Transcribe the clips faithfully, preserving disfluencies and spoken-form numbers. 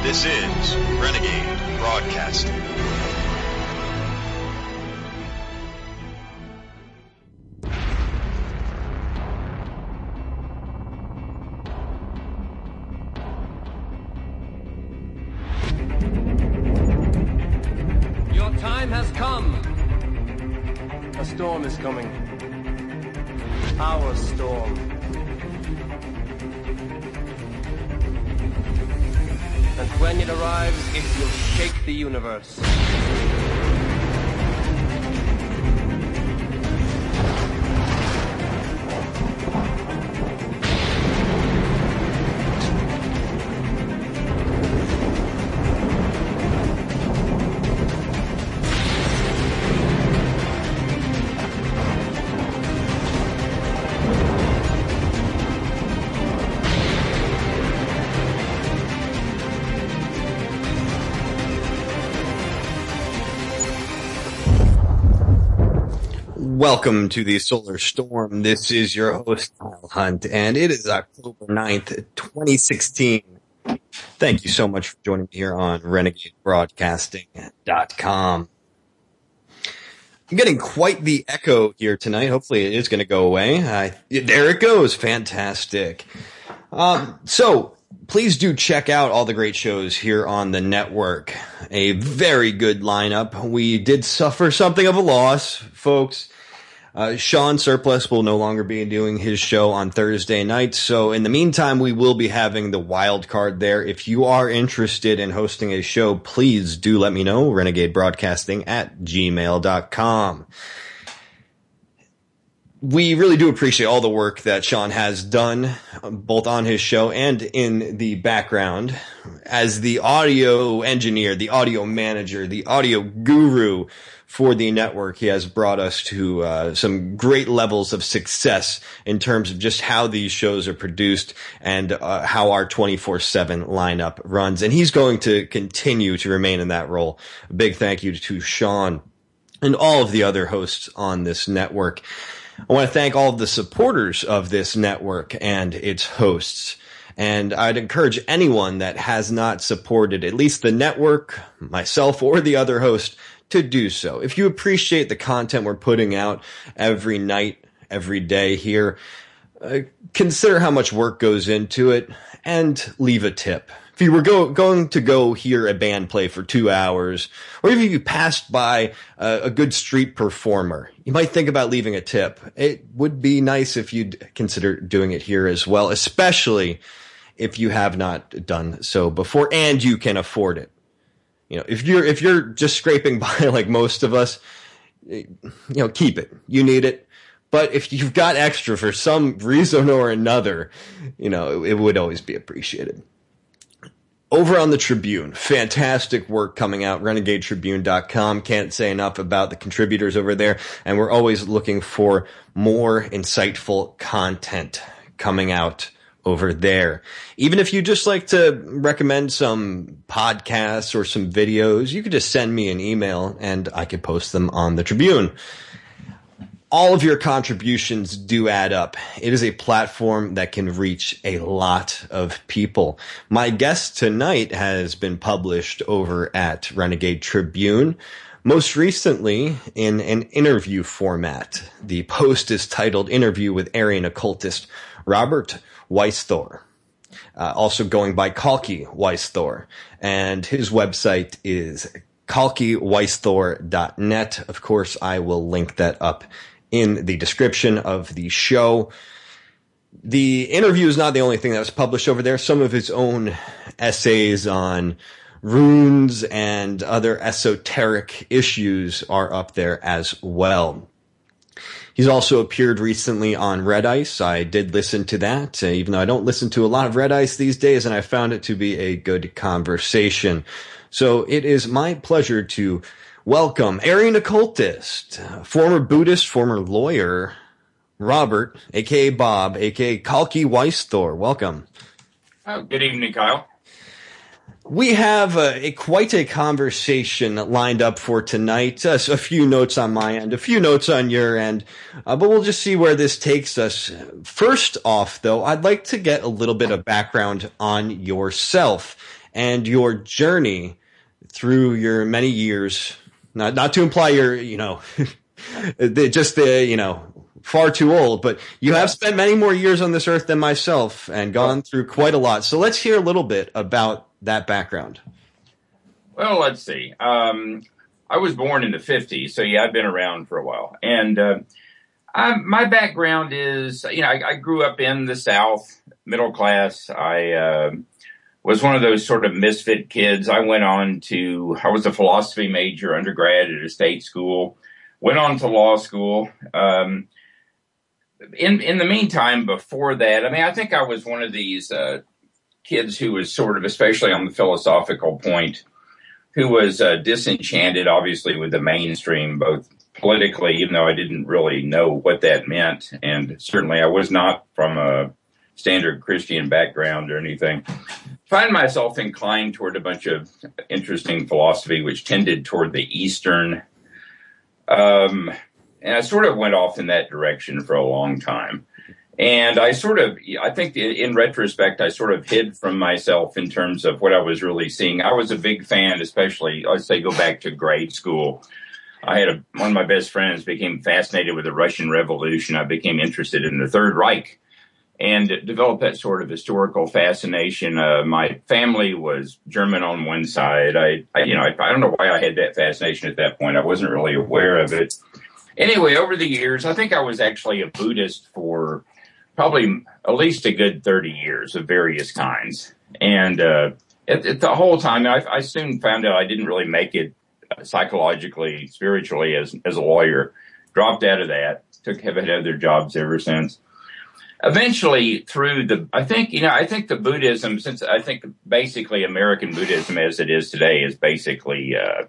This is Renegade Broadcasting. Your time has come. A storm is coming. Our storm. And when it arrives, it will shake the universe. Welcome to the Solar Storm. This is your host, Kyle Hunt, and it is October ninth, twenty sixteen. Thank you so much for joining me here on Renegade Broadcasting dot com. I'm getting quite the echo here tonight. Hopefully it is going to go away. I, there it goes. Fantastic. Um, so please do check out all the great shows here on the network. A very good lineup. We did suffer something of a loss, folks. Uh, Sean Surplus will no longer be doing his show on Thursday nights. So in the meantime, we will be having the wild card there. If you are interested in hosting a show, please do let me know. Renegade Broadcasting at gmail dot com. We really do appreciate all the work that Sean has done, both on his show and in the background, as the audio engineer, the audio manager, the audio guru for the network. He has brought us to uh, some great levels of success in terms of just how these shows are produced and uh, how our twenty-four seven lineup runs. And he's going to continue to remain in that role. A big thank you to Sean and all of the other hosts on this network. I want to thank all of the supporters of this network and its hosts. And I'd encourage anyone that has not supported at least the network, myself, or the other host to do so. If you appreciate the content we're putting out every night, every day here, uh, consider how much work goes into it and leave a tip. If you were go, going to go hear a band play for two hours, or if you passed by a, a good street performer, you might think about leaving a tip. It would be nice if you'd consider doing it here as well, especially if you have not done so before and you can afford it. You know, if you're, if you're just scraping by like most of us, you know, keep it. You need it. But if you've got extra for some reason or another, you know, it, it would always be appreciated. Over on the Tribune, fantastic work coming out, renegade tribune dot com. Can't say enough about the contributors over there. And we're always looking for more insightful content coming out over there. Even if you just like to recommend some podcasts or some videos, you could just send me an email and I could post them on the Tribune. All of your contributions do add up. It is a platform that can reach a lot of people. My guest tonight has been published over at Renegade Tribune, most recently in an interview format. The post is titled Interview with Aryan Occultist Robert Weisthor, uh, also going by Kalki Weisthor, and his website is kalki weisthor dot net. Of course, I will link that up in the description of the show. The interview is not the only thing that was published over there. Some of his own essays on runes and other esoteric issues are up there as well. He's also appeared recently on Red Ice. I did listen to that, uh, even though I don't listen to a lot of Red Ice these days, and I found it to be a good conversation. So it is my pleasure to welcome Aryan Occultist, former Buddhist, former lawyer, Robert, aka Bob, aka Kalki Weisthor. Welcome. Oh, good evening, Kyle. We have a, a quite a conversation lined up for tonight. Uh, so a few notes on my end, a few notes on your end, uh, but we'll just see where this takes us. First off, though, I'd like to get a little bit of background on yourself and your journey through your many years. Not not to imply you're, you know, just the, you know, far too old, but you have spent many more years on this earth than myself and gone through quite a lot. So let's hear a little bit about that background. Well, let's see. Um, I was born in the fifties, so yeah, I've been around for a while. And uh, I, my background is, you know, I, I grew up in the South, middle class. I uh, was one of those sort of misfit kids. I went on to, I was a philosophy major undergrad at a state school, went on to law school. Um, in, in the meantime, before that, I mean, I think I was one of these uh, kids who was sort of, especially on the philosophical point, who was uh, disenchanted, obviously, with the mainstream, both politically, even though I didn't really know what that meant. And certainly I was not from a standard Christian background or anything. Find myself inclined toward a bunch of interesting philosophy, which tended toward the Eastern. Um, and I sort of went off in that direction for a long time. And I sort of, I think in retrospect, I sort of hid from myself in terms of what I was really seeing. I was a big fan, especially, I'd say go back to grade school. I had a, one of my best friends became fascinated with the Russian Revolution. I became interested in the Third Reich and developed that sort of historical fascination. Uh, my family was German on one side. I, I you know, I, I don't know why I had that fascination at that point. I wasn't really aware of it. Anyway, over the years, I think I was actually a Buddhist for probably at least a good thirty years of various kinds. And uh, it, it, the whole time, I, I soon found out I didn't really make it psychologically, spiritually as as a lawyer. Dropped out of that. Took have had other jobs ever since. Eventually, through the, I think, you know, I think the Buddhism, since I think basically American Buddhism as it is today is basically uh,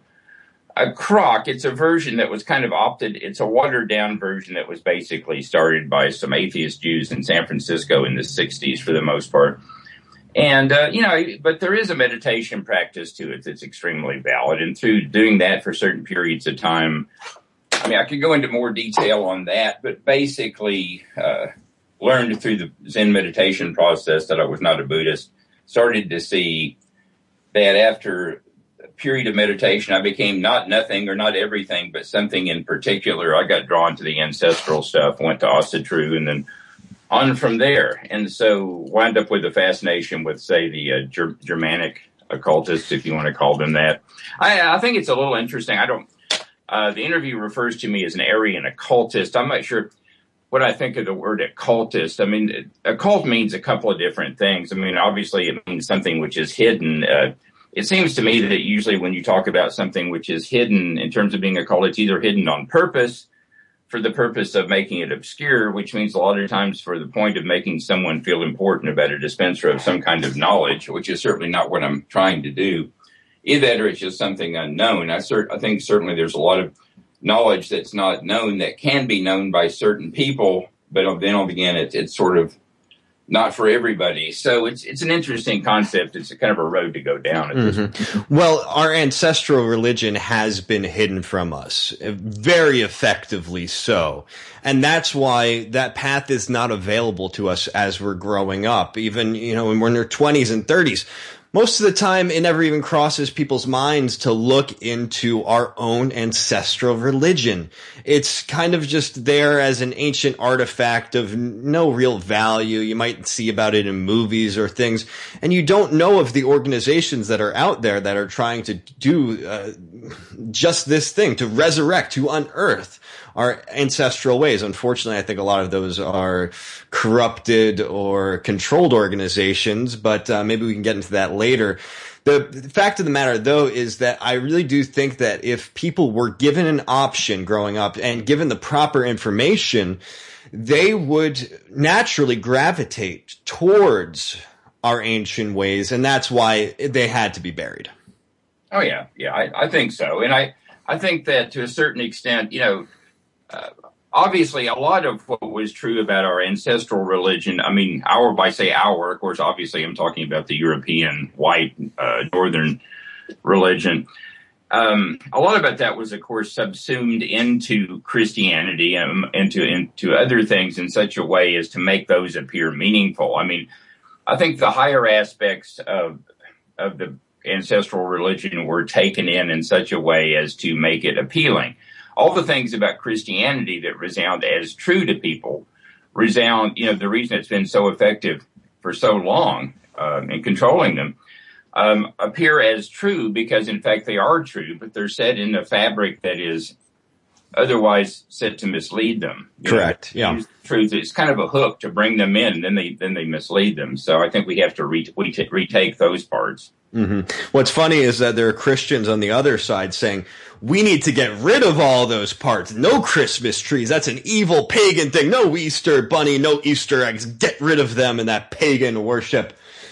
a crock. It's a version that was kind of opted. It's a watered down version that was basically started by some atheist Jews in San Francisco in the sixties for the most part. And, uh, you know, but there is a meditation practice to it that's extremely valid. And through doing that for certain periods of time, I mean, I could go into more detail on that, but basically uh, learned through the Zen meditation process that I was not a Buddhist, started to see that after period of meditation, I became not nothing or not everything, but something in particular. I got drawn to the ancestral stuff, went to Asatru, and then on from there. And so wound up with a fascination with, say, the uh, Ger- Germanic occultists, if you want to call them that. I, I think it's a little interesting. I don't, uh, the interview refers to me as an Aryan occultist. I'm not sure what I think of the word occultist. I mean, occult means a couple of different things. I mean, obviously it means something which is hidden. Uh, It seems to me that usually when you talk about something which is hidden in terms of being occult, it's either hidden on purpose for the purpose of making it obscure, which means a lot of times for the point of making someone feel important about a dispenser of some kind of knowledge, which is certainly not what I'm trying to do. Either that or it's just something unknown. I, cert- I think certainly there's a lot of knowledge that's not known that can be known by certain people, but then on again, it's, it's sort of not for everybody. So it's it's an interesting concept. It's a kind of a road to go down at this mm-hmm. point. Well, our ancestral religion has been hidden from us, very effectively so. And that's why that path is not available to us as we're growing up. Even, you know, when we're in our twenties and thirties, most of the time it never even crosses people's minds to look into our own ancestral religion. It's kind of just there as an ancient artifact of no real value. You might see about it in movies or things, and you don't know of the organizations that are out there that are trying to do uh, just this thing, to resurrect, to unearth our ancestral ways. Unfortunately, I think a lot of those are corrupted or controlled organizations, but uh, maybe we can get into that later. The, the fact of the matter, though, is that I really do think that if people were given an option growing up and given the proper information, they would naturally gravitate towards our ancient ways, and that's why they had to be buried. Oh, yeah. Yeah, I, I think so. And I, I think that to a certain extent, you know, uh, obviously a lot of what was true about our ancestral religion, I mean, our, by say our, of course, obviously I'm talking about the European white uh, northern religion. Um, a lot about that was, of course, subsumed into Christianity and into, into other things in such a way as to make those appear meaningful. I mean, I think the higher aspects of of the ancestral religion were taken in in such a way as to make it appealing. All the things about Christianity that resound as true to people resound, you know, the reason it's been so effective for so long um, in controlling them um, appear as true because, in fact, they are true, but they're set in a fabric that is otherwise set to mislead them. Correct. You know, yeah. Truth. It's kind of a hook to bring them in, and then they then they mislead them. So I think we have to re- we t- retake those parts. Mm-hmm. What's funny is that there are Christians on the other side saying, we need to get rid of all those parts. No Christmas trees. That's an evil pagan thing. No Easter bunny, no Easter eggs. Get rid of them and that pagan worship.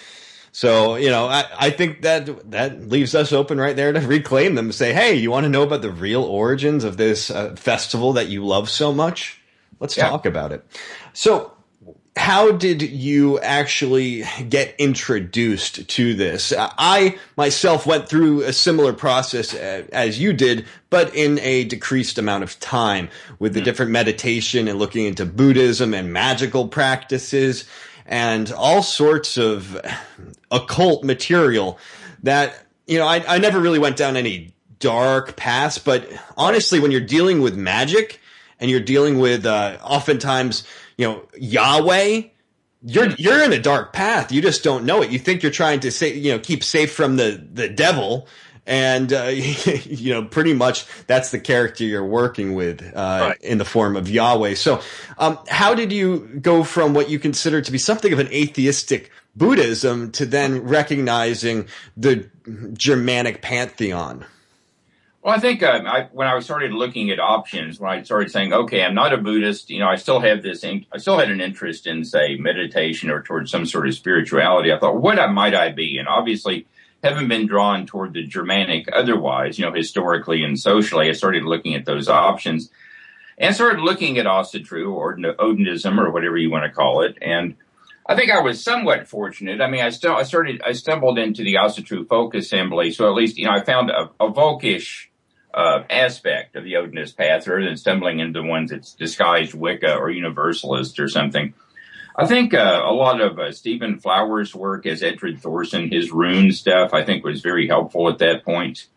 So, you know, I, I think that that leaves us open right there to reclaim them and say, hey, you want to know about the real origins of this uh, festival that you love so much? Let's yeah. talk about it. So, how did you actually get introduced to this? I myself went through a similar process as you did, but in a decreased amount of time with the different meditation and looking into Buddhism and magical practices and all sorts of occult material that, you know, I, I never really went down any dark paths, but honestly, when you're dealing with magic and you're dealing with uh, oftentimes, you know, Yahweh, you're you're in a dark path. You just don't know it. You think you're trying to say, you know, keep safe from the the devil, and uh, you know, pretty much that's the character you're working with uh, right. in the form of Yahweh. So, um, how did you go from what you consider to be something of an atheistic Buddhism to then recognizing the Germanic pantheon? Well, I think uh, I, when I started looking at options, when I started saying, okay, I'm not a Buddhist, you know, I still have this, in, I still had an interest in, say, meditation or towards some sort of spirituality. I thought, what might I be? And obviously, haven't been drawn toward the Germanic otherwise, you know, historically and socially. I started looking at those options and started looking at Asatru or Odinism or whatever you want to call it. And I think I was somewhat fortunate. I mean, I still, I started, I stumbled into the Asatru folk assembly. So at least, you know, I found a, a folkish Uh, aspect of the Odinist path rather than stumbling into the ones that's disguised Wicca or Universalist or something. I think uh, a lot of uh, Stephen Flowers' work as Etrid Thorson, his rune stuff, I think was very helpful at that point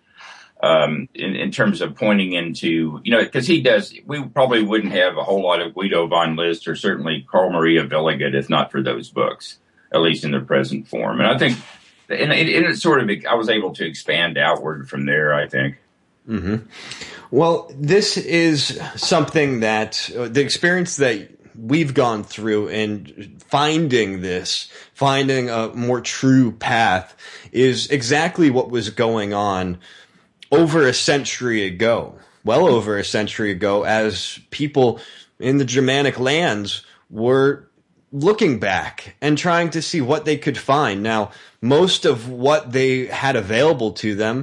um, in, in terms of pointing into, you know, because he does, we probably wouldn't have a whole lot of Guido von List or certainly Carl Maria Villigut if not for those books, at least in their present form. And I think, and it, and it sort of, I was able to expand outward from there, I think. Mm-hmm. Well, this is something that uh, the experience that we've gone through in finding this, finding a more true path is exactly what was going on over a century ago, well over a century ago, as people in the Germanic lands were looking back and trying to see what they could find. Now, most of what they had available to them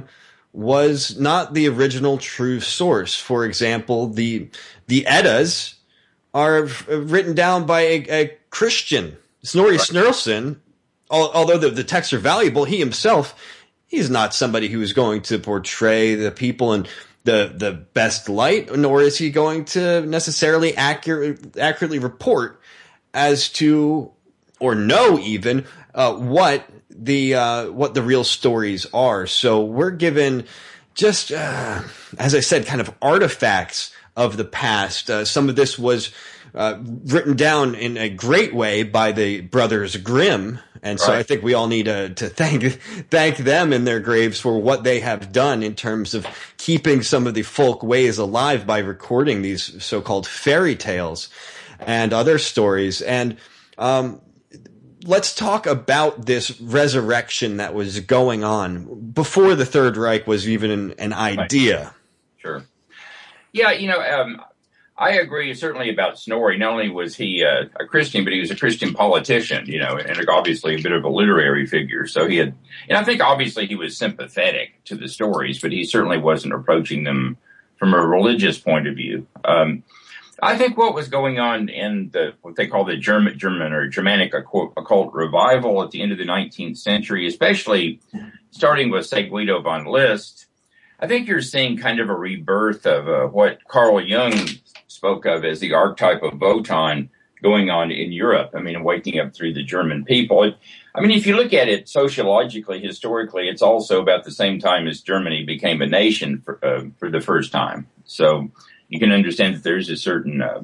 was not the original true source. For example, the the Eddas are written down by a, a Christian, Snorri Sturluson. Although the, the texts are valuable, he himself, he's not somebody who is going to portray the people in the the best light, nor is he going to necessarily accurate, accurately report as to, or know even, uh, what the uh, what the real stories are. So we're given just, uh, as I said, kind of artifacts of the past. Uh, some of this was uh, written down in a great way by the brothers Grimm, and so right. I think we all need to, to thank thank them in their graves for what they have done in terms of keeping some of the folk ways alive by recording these so-called fairy tales and other stories. And um, let's talk about this resurrection that was going on before the Third Reich was even an, an idea. Sure. Yeah, you know, um, I agree certainly about Snorri. Not only was he uh, a Christian, but he was a Christian politician, you know, and obviously a bit of a literary figure. So he had, and I think obviously he was sympathetic to the stories, but he certainly wasn't approaching them from a religious point of view. Um, I think what was going on in the what they call the German, German or Germanic occult revival at the end of the nineteenth century, especially starting with, say, Guido von List, I think you're seeing kind of a rebirth of uh, what Carl Jung spoke of as the archetype of Wotan going on in Europe. I mean, waking up through the German people. It, I mean, if you look at it sociologically, historically, it's also about the same time as Germany became a nation for, uh, for the first time. So you can understand that there's a certain uh,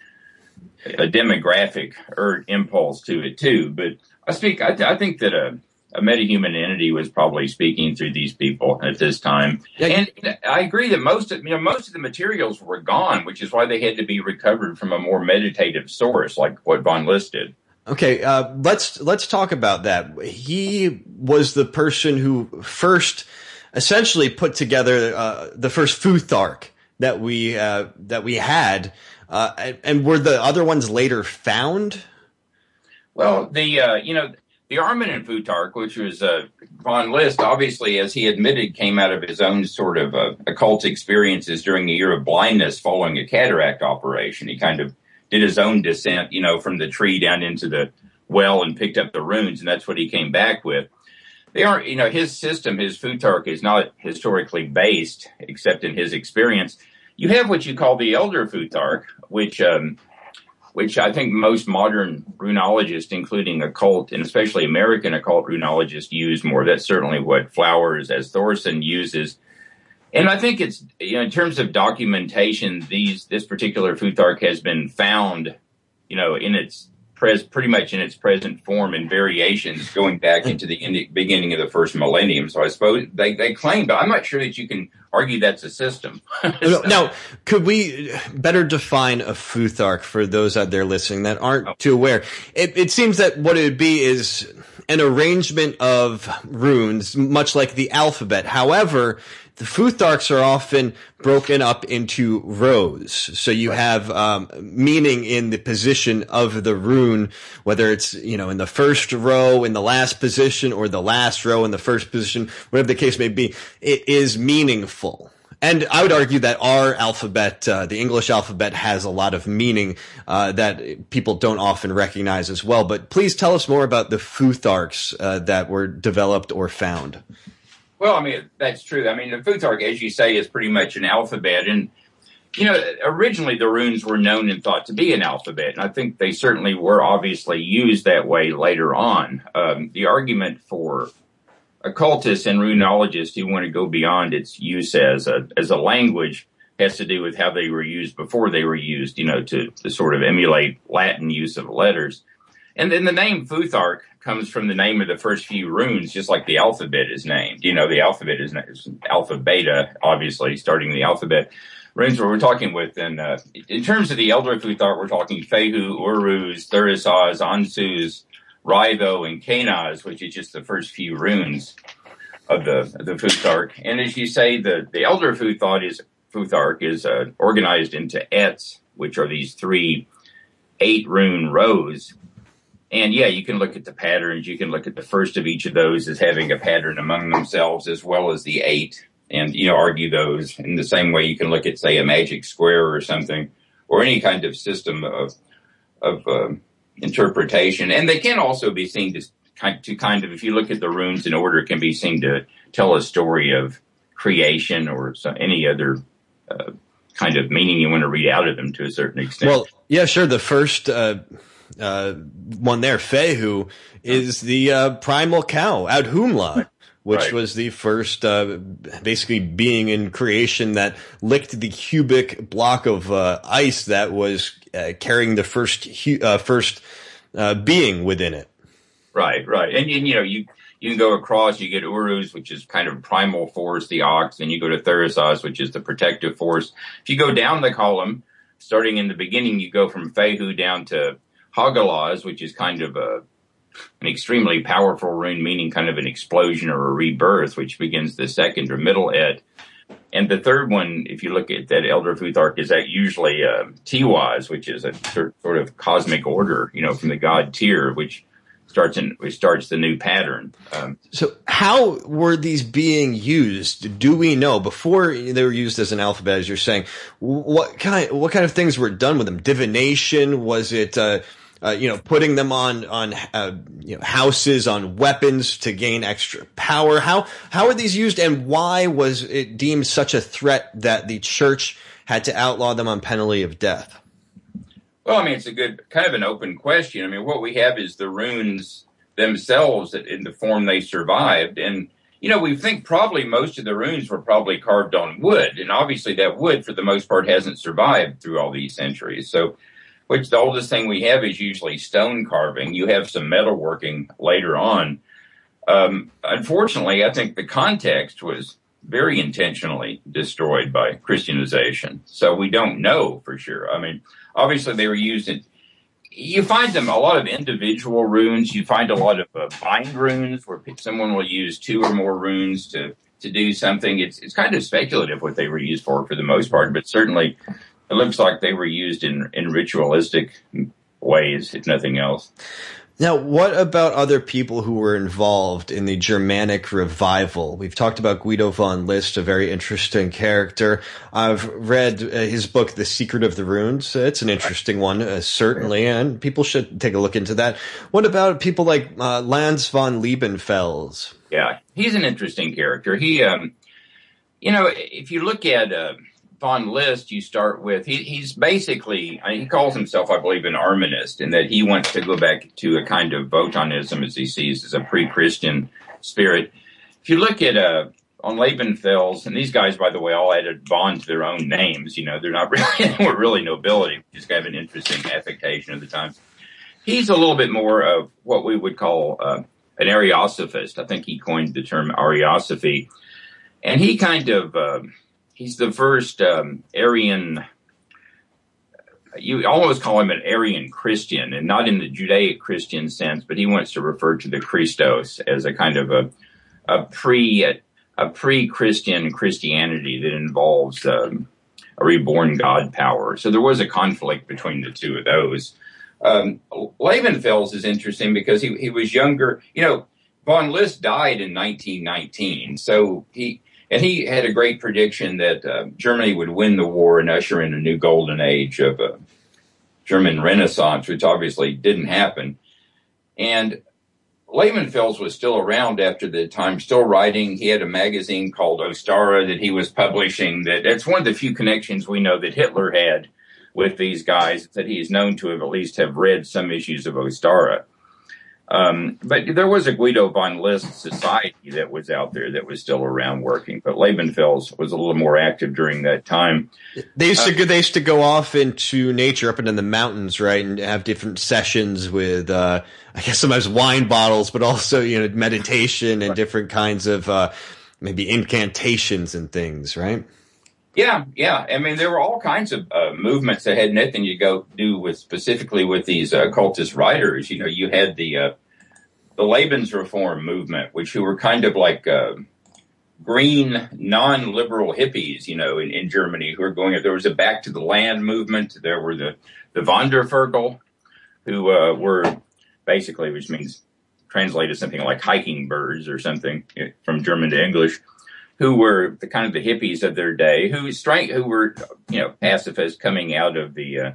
a demographic or impulse to it too. But I speak, I, th- I think that a, a metahuman entity was probably speaking through these people at this time. Yeah, and I agree that most of, you know, most of the materials were gone, which is why they had to be recovered from a more meditative source, like what von List did. Okay, uh, let's let's talk about that. He was the person who first essentially put together uh, the first Futhark that we uh, that we had, uh, and, and were the other ones later found? Well, the uh, you know the Arminen Futhark, which was uh, von List, obviously, as he admitted, came out of his own sort of uh, occult experiences during a year of blindness following a cataract operation. He kind of did his own descent, you know, from the tree down into the well and picked up the runes, and that's what he came back with. They aren't, you know, his system, his Futhark is not historically based, except in his experience. You have what you call the Elder Futhark, which, um, which I think most modern runologists, including occult and especially American occult runologists, use more. That's certainly what Flowers, as Thorson, uses. And I think it's, you know, in terms of documentation, these, this particular Futhark has been found, you know, in its pres, pretty much in its present form and variations going back into the in- beginning of the first millennium. So I suppose they, they claim, but I'm not sure that you can argue that's a system. So, now, could we better define a Futhark for those out there listening that aren't oh. too aware? It, it seems that what it would be is an arrangement of runes, much like the alphabet. However, the Futharks are often broken up into rows. So you have um, meaning in the position of the rune, whether it's, you know, in the first row, in the last position, or the last row in the first position, whatever the case may be. It is meaningful. And I would argue that our alphabet, uh, the English alphabet, has a lot of meaning uh, that people don't often recognize as well. But please tell us more about the Futharks uh, that were developed or found. Well, I mean, that's true. I mean, the Futhark, as you say, is pretty much an alphabet. And, you know, originally the runes were known and thought to be an alphabet. And I think they certainly were obviously used that way later on. Um, the argument for occultists and runologists who want to go beyond its use as a, as a language has to do with how they were used before they were used, you know, to, to sort of emulate Latin use of letters. And then the name Futhark comes from the name of the first few runes, just like the alphabet is named. You know, the alphabet is, is alpha beta, obviously, starting the alphabet. Runes where we're talking with, and uh, in terms of the Elder Futhark, we're talking Fehu, Uruz, Thurisaz, Ansuz, Raivo, and Kanaz, which is just the first few runes of the of the Futhark. And as you say, the, the Elder Futhark is, Futhark is uh, organized into Ets, which are these three eight rune rows. And yeah, you can look at the patterns. You can look at the first of each of those as having a pattern among themselves, as well as the eight, and, you know, argue those in the same way you can look at, say, a magic square or something, or any kind of system of of uh, interpretation. And they can also be seen to kind to kind of, if you look at the runes in order, can be seen to tell a story of creation or so, any other uh, kind of meaning you want to read out of them to a certain extent. Well, yeah, sure. The first uh Uh, one there, Fehu, is the uh, primal cow, Audhumla, which right. was the first uh, basically being in creation that licked the cubic block of uh, ice that was uh, carrying the first hu- uh, first uh, being within it. Right, right. And, and, you know, you, you can go across, you get Uruz, which is kind of primal force, the ox, and you go to Thurisaz, which is the protective force. If you go down the column, starting in the beginning, you go from Fehu down to Hagalaz, which is kind of a an extremely powerful rune, meaning kind of an explosion or a rebirth, which begins the second or middle et. And the third one, if you look at that Elder Futhark, is that usually uh, Tiwaz, which is a sort of cosmic order, you know, from the god Tyr, which starts in which starts the new pattern. Um, so how were these being used? Do we know before they were used as an alphabet, as you're saying? What kind what kind of things were done with them? Divination? Was it uh, uh, you know putting them on on uh, you know houses, on weapons to gain extra power? How how are these used, and why was it deemed such a threat that the church had to outlaw them on penalty of death? Well, I mean, it's a good, kind of an open question. I mean, what we have is the runes themselves in the form they survived. And, you know, we think probably most of the runes were probably carved on wood. And obviously that wood, for the most part, hasn't survived through all these centuries. So, which the oldest thing we have is usually stone carving. You have some metalworking later on. Um, unfortunately, I think the context was very intentionally destroyed by Christianization. So we don't know for sure. I mean, obviously they were used in, you find them, a lot of individual runes. You find a lot of uh, bind runes where someone will use two or more runes to, to do something. It's, it's kind of speculative what they were used for, for the most part, but certainly it looks like they were used in, in ritualistic ways, if nothing else. Now, what about other people who were involved in the Germanic revival? We've talked about Guido von List, a very interesting character. I've read uh, his book, The Secret of the Runes. It's an interesting one, uh, certainly, and people should take a look into that. What about people like uh, Lanz von Liebenfels? Yeah, he's an interesting character. He, um, you know, if you look at uh, von List, you start with, he, he's basically, I mean, he calls himself, I believe, an Armanist, in that he wants to go back to a kind of Wotanism, as he sees as a pre-Christian spirit. If you look at uh, on Liebenfels, and these guys, by the way, all added von to their own names, you know, they're not really, we're really nobility, just have an interesting affectation of the times. He's a little bit more of what we would call uh, an Ariosophist. I think he coined the term Ariosophy. And he kind of, uh, he's the first um, Arian, you almost call him an Arian Christian, and not in the Judaic Christian sense, but he wants to refer to the Christos as a kind of a, a pre, a, a pre-Christian Christianity that involves um, a reborn God power. So there was a conflict between the two of those. Um, Liebenfels is interesting because he, he was younger. You know, von List died in nineteen nineteen, so he, and he had a great prediction that uh, Germany would win the war and usher in a new golden age of uh, German Renaissance, which obviously didn't happen. And Liebenfels was still around after the time, still writing. He had a magazine called Ostara that he was publishing. That that's one of the few connections we know that Hitler had with these guys, that he is known to have at least have read some issues of Ostara. Um, but there was a Guido von List society that was out there that was still around working, but Liebenfels was a little more active during that time. They used to uh, go, they used to go off into nature up into the mountains, right, and have different sessions with, uh, I guess sometimes wine bottles, but also, you know, meditation and right. different kinds of, uh, maybe incantations and things, right? Yeah, yeah. I mean, there were all kinds of uh, movements that had nothing to go do with specifically with these uh, cultist writers. You know, you had the uh, the Lebensreform movement, which who were kind of like uh, green, non-liberal hippies. You know, in, in Germany, who were going. There was a Back to the Land movement. There were the the Wandervögel, who uh, were basically, which means translated something like hiking birds or something from German to English, who were the kind of the hippies of their day, who strike, who were, you know, pacifists coming out of the, uh,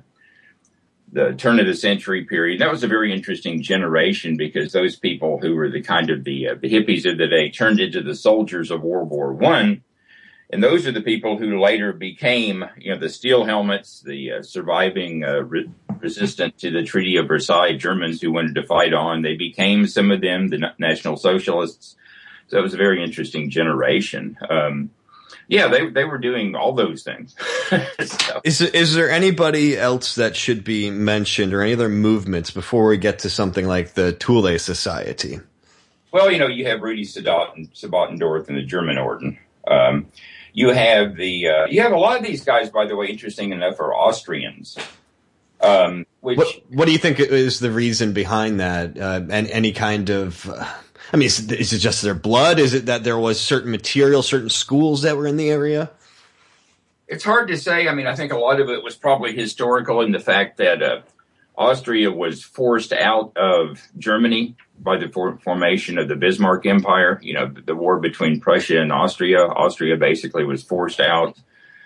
the turn of the century period. That was a very interesting generation because those people who were the kind of the, uh, the hippies of the day turned into the soldiers of World War One. And those are the people who later became, you know, the steel helmets, the uh, surviving, uh, re- resistant to the Treaty of Versailles Germans who wanted to fight on. They became, some of them, the National Socialists. So it was a very interesting generation. Um, yeah, they they were doing all those things. so. Is is there anybody else that should be mentioned, or any other movements before we get to something like the Thule Society? Well, you know, you have Rudi Sabatendorf and the German Orden. Um, you have the uh, you have a lot of these guys, by the way, interesting enough, are Austrians. Um, which what, what do you think is the reason behind that? Uh, and any kind of uh, I mean, is, is it just their blood? Is it that there was certain material, certain schools that were in the area? It's hard to say. I mean, I think a lot of it was probably historical in the fact that uh, Austria was forced out of Germany by the for- formation of the Bismarck Empire. You know, the, the war between Prussia and Austria. Austria basically was forced out.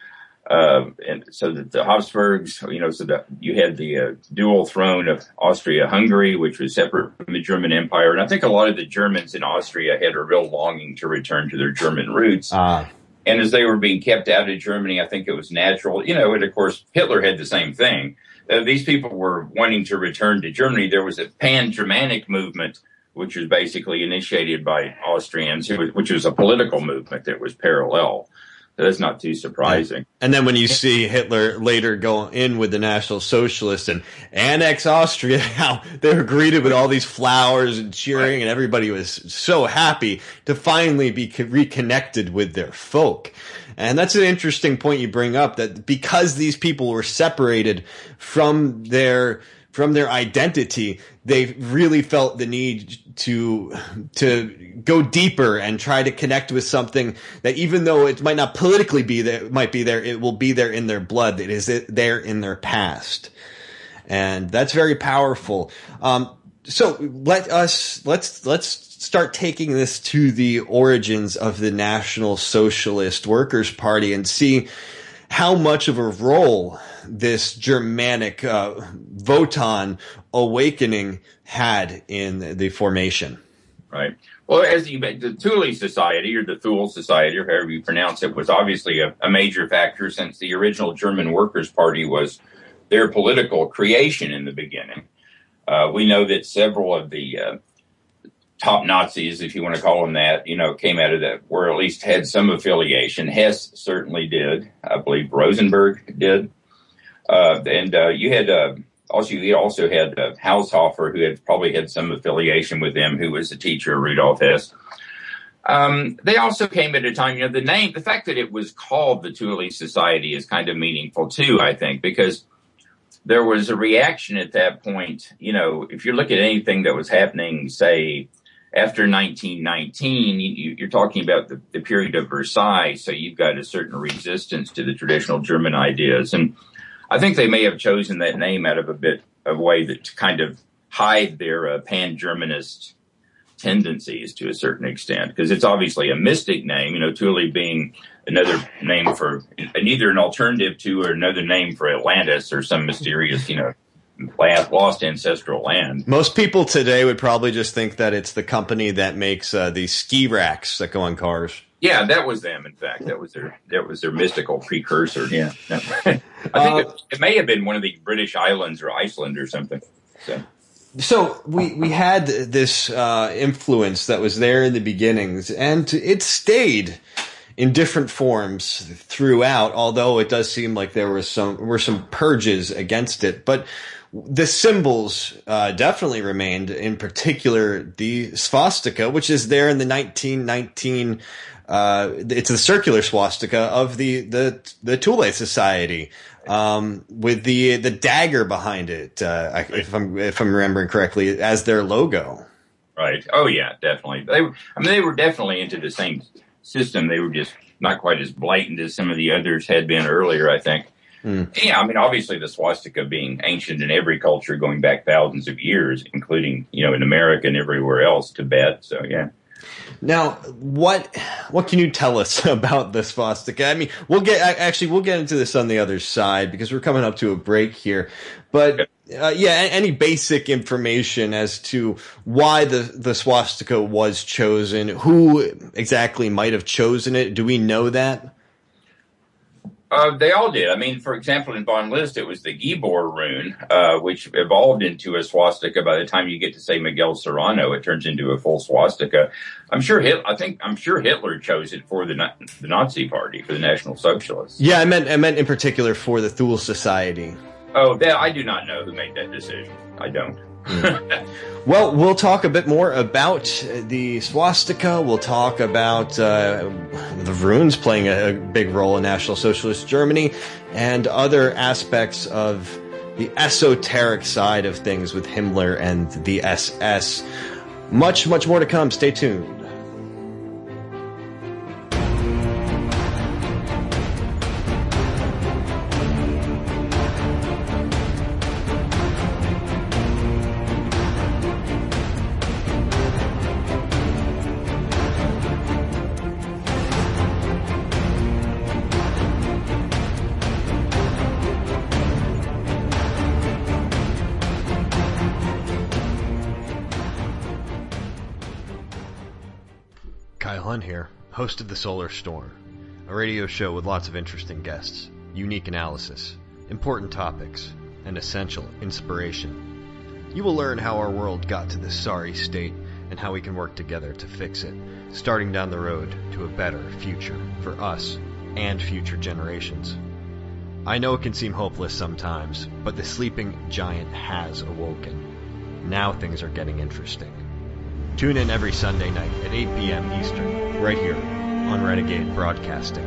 Uh, and so that the Habsburgs, you know, so that you had the uh, dual throne of Austria-Hungary, which was separate from the German Empire. And I think a lot of the Germans in Austria had a real longing to return to their German roots. Uh. And as they were being kept out of Germany, I think it was natural, you know, and of course, Hitler had the same thing. Uh, these people were wanting to return to Germany. There was a pan-Germanic movement which was basically initiated by Austrians, which was a political movement that was parallel. So that's not too surprising. And then when you see Hitler later go in with the National Socialists and annex Austria, how they were greeted with all these flowers and cheering, and everybody was so happy to finally be reconnected with their folk. And that's an interesting point you bring up, that because these people were separated from their from their identity, they really felt the need to to go deeper and try to connect with something that, even though it might not politically be there, might be there, it will be there in their blood. It is there in their past, and that's very powerful. Um, so let us let's let's start taking this to the origins of the National Socialist Workers' Party and see how much of a role this Germanic uh, Wotan awakening had in the formation. Right. Well, as you the Thule Society, or the Thule Society, or however you pronounce it, was obviously a, a major factor, since the original German Workers' Party was their political creation in the beginning. Uh, we know that several of the uh, top Nazis, if you want to call them that, you know, came out of that, or at least had some affiliation. Hess certainly did. I believe Rosenberg did. Uh, and uh, you had uh, also you also had uh, Haushofer, who had probably had some affiliation with them, who was a teacher of Rudolf Hess. Um, they also came at a time, you know, the name, the fact that it was called the Thule Society is kind of meaningful too, I think, because there was a reaction at that point. You know, if you look at anything that was happening, say, after nineteen nineteen, you, you're talking about the, the period of Versailles, so you've got a certain resistance to the traditional German ideas. And I think they may have chosen that name out of a bit of a way that to kind of hide their uh, pan-Germanist tendencies to a certain extent, because it's obviously a mystic name, you know, Thule being another name for either an alternative to or another name for Atlantis or some mysterious, you know, lost ancestral land. Most people today would probably just think that it's the company that makes uh, these ski racks that go on cars. Yeah, that was them. In fact, that was their that was their mystical precursor. Yeah, I think uh, it, it may have been one of the British islands or Iceland or something. So, so we we had this uh, influence that was there in the beginnings, and it stayed in different forms throughout. Although it does seem like there was some were some purges against it, but the symbols uh, definitely remained. In particular, the swastika, which is there in the nineteen nineteen. Uh, it's the circular swastika of the, the, the Thule Society, um, with the, the dagger behind it, uh, right. if I'm, if I'm remembering correctly, as their logo. Right. Oh yeah, definitely. They were, I mean, they were definitely into the same system. They were just not quite as blatant as some of the others had been earlier, I think. Mm. Yeah. I mean, obviously the swastika being ancient in every culture going back thousands of years, including, you know, in America and everywhere else, Tibet. So yeah. Now, what what can you tell us about the swastika? I mean, we'll get actually we'll get into this on the other side because we're coming up to a break here. But uh, yeah, any basic information as to why the the swastika was chosen, who exactly might have chosen it? Do we know that? Uh, they all did. I mean, for example, in von List, it was the Gibor rune, uh, which evolved into a swastika. By the time you get to, say, Miguel Serrano, it turns into a full swastika. I'm sure Hitler, I think, I'm sure Hitler chose it for the the Nazi Party, for the National Socialists. Yeah, I meant, I meant in particular for the Thule Society. Oh, that, I do not know who made that decision. I don't. Mm. Well, we'll talk a bit more about the swastika. We'll talk about uh, the runes playing a, a big role in National Socialist Germany and other aspects of the esoteric side of things with Himmler and the S S. Much, much more to come. Stay tuned. Here, host of The Solar Storm, a radio show with lots of interesting guests, unique analysis, important topics, and essential inspiration. You will learn how our world got to this sorry state and how we can work together to fix it, starting down the road to a better future for us and future generations. I know it can seem hopeless sometimes, but the sleeping giant has awoken. Now things are getting interesting. Tune in every Sunday night at eight p.m. Eastern, right here on Renegade Broadcasting.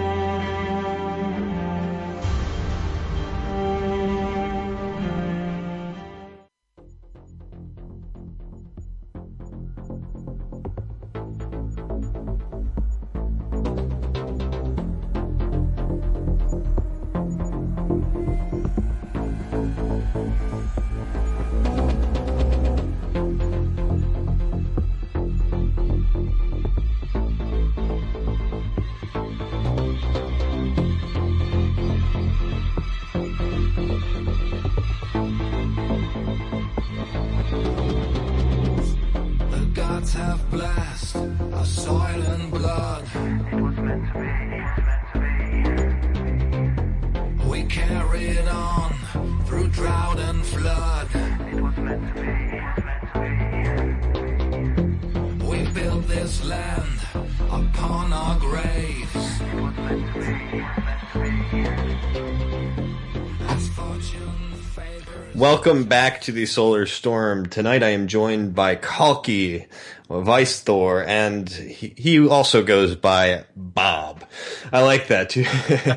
Welcome back to the Solar Storm. Tonight I am joined by Kalki, Vice Thor, and he, he also goes by Bob. I like that too.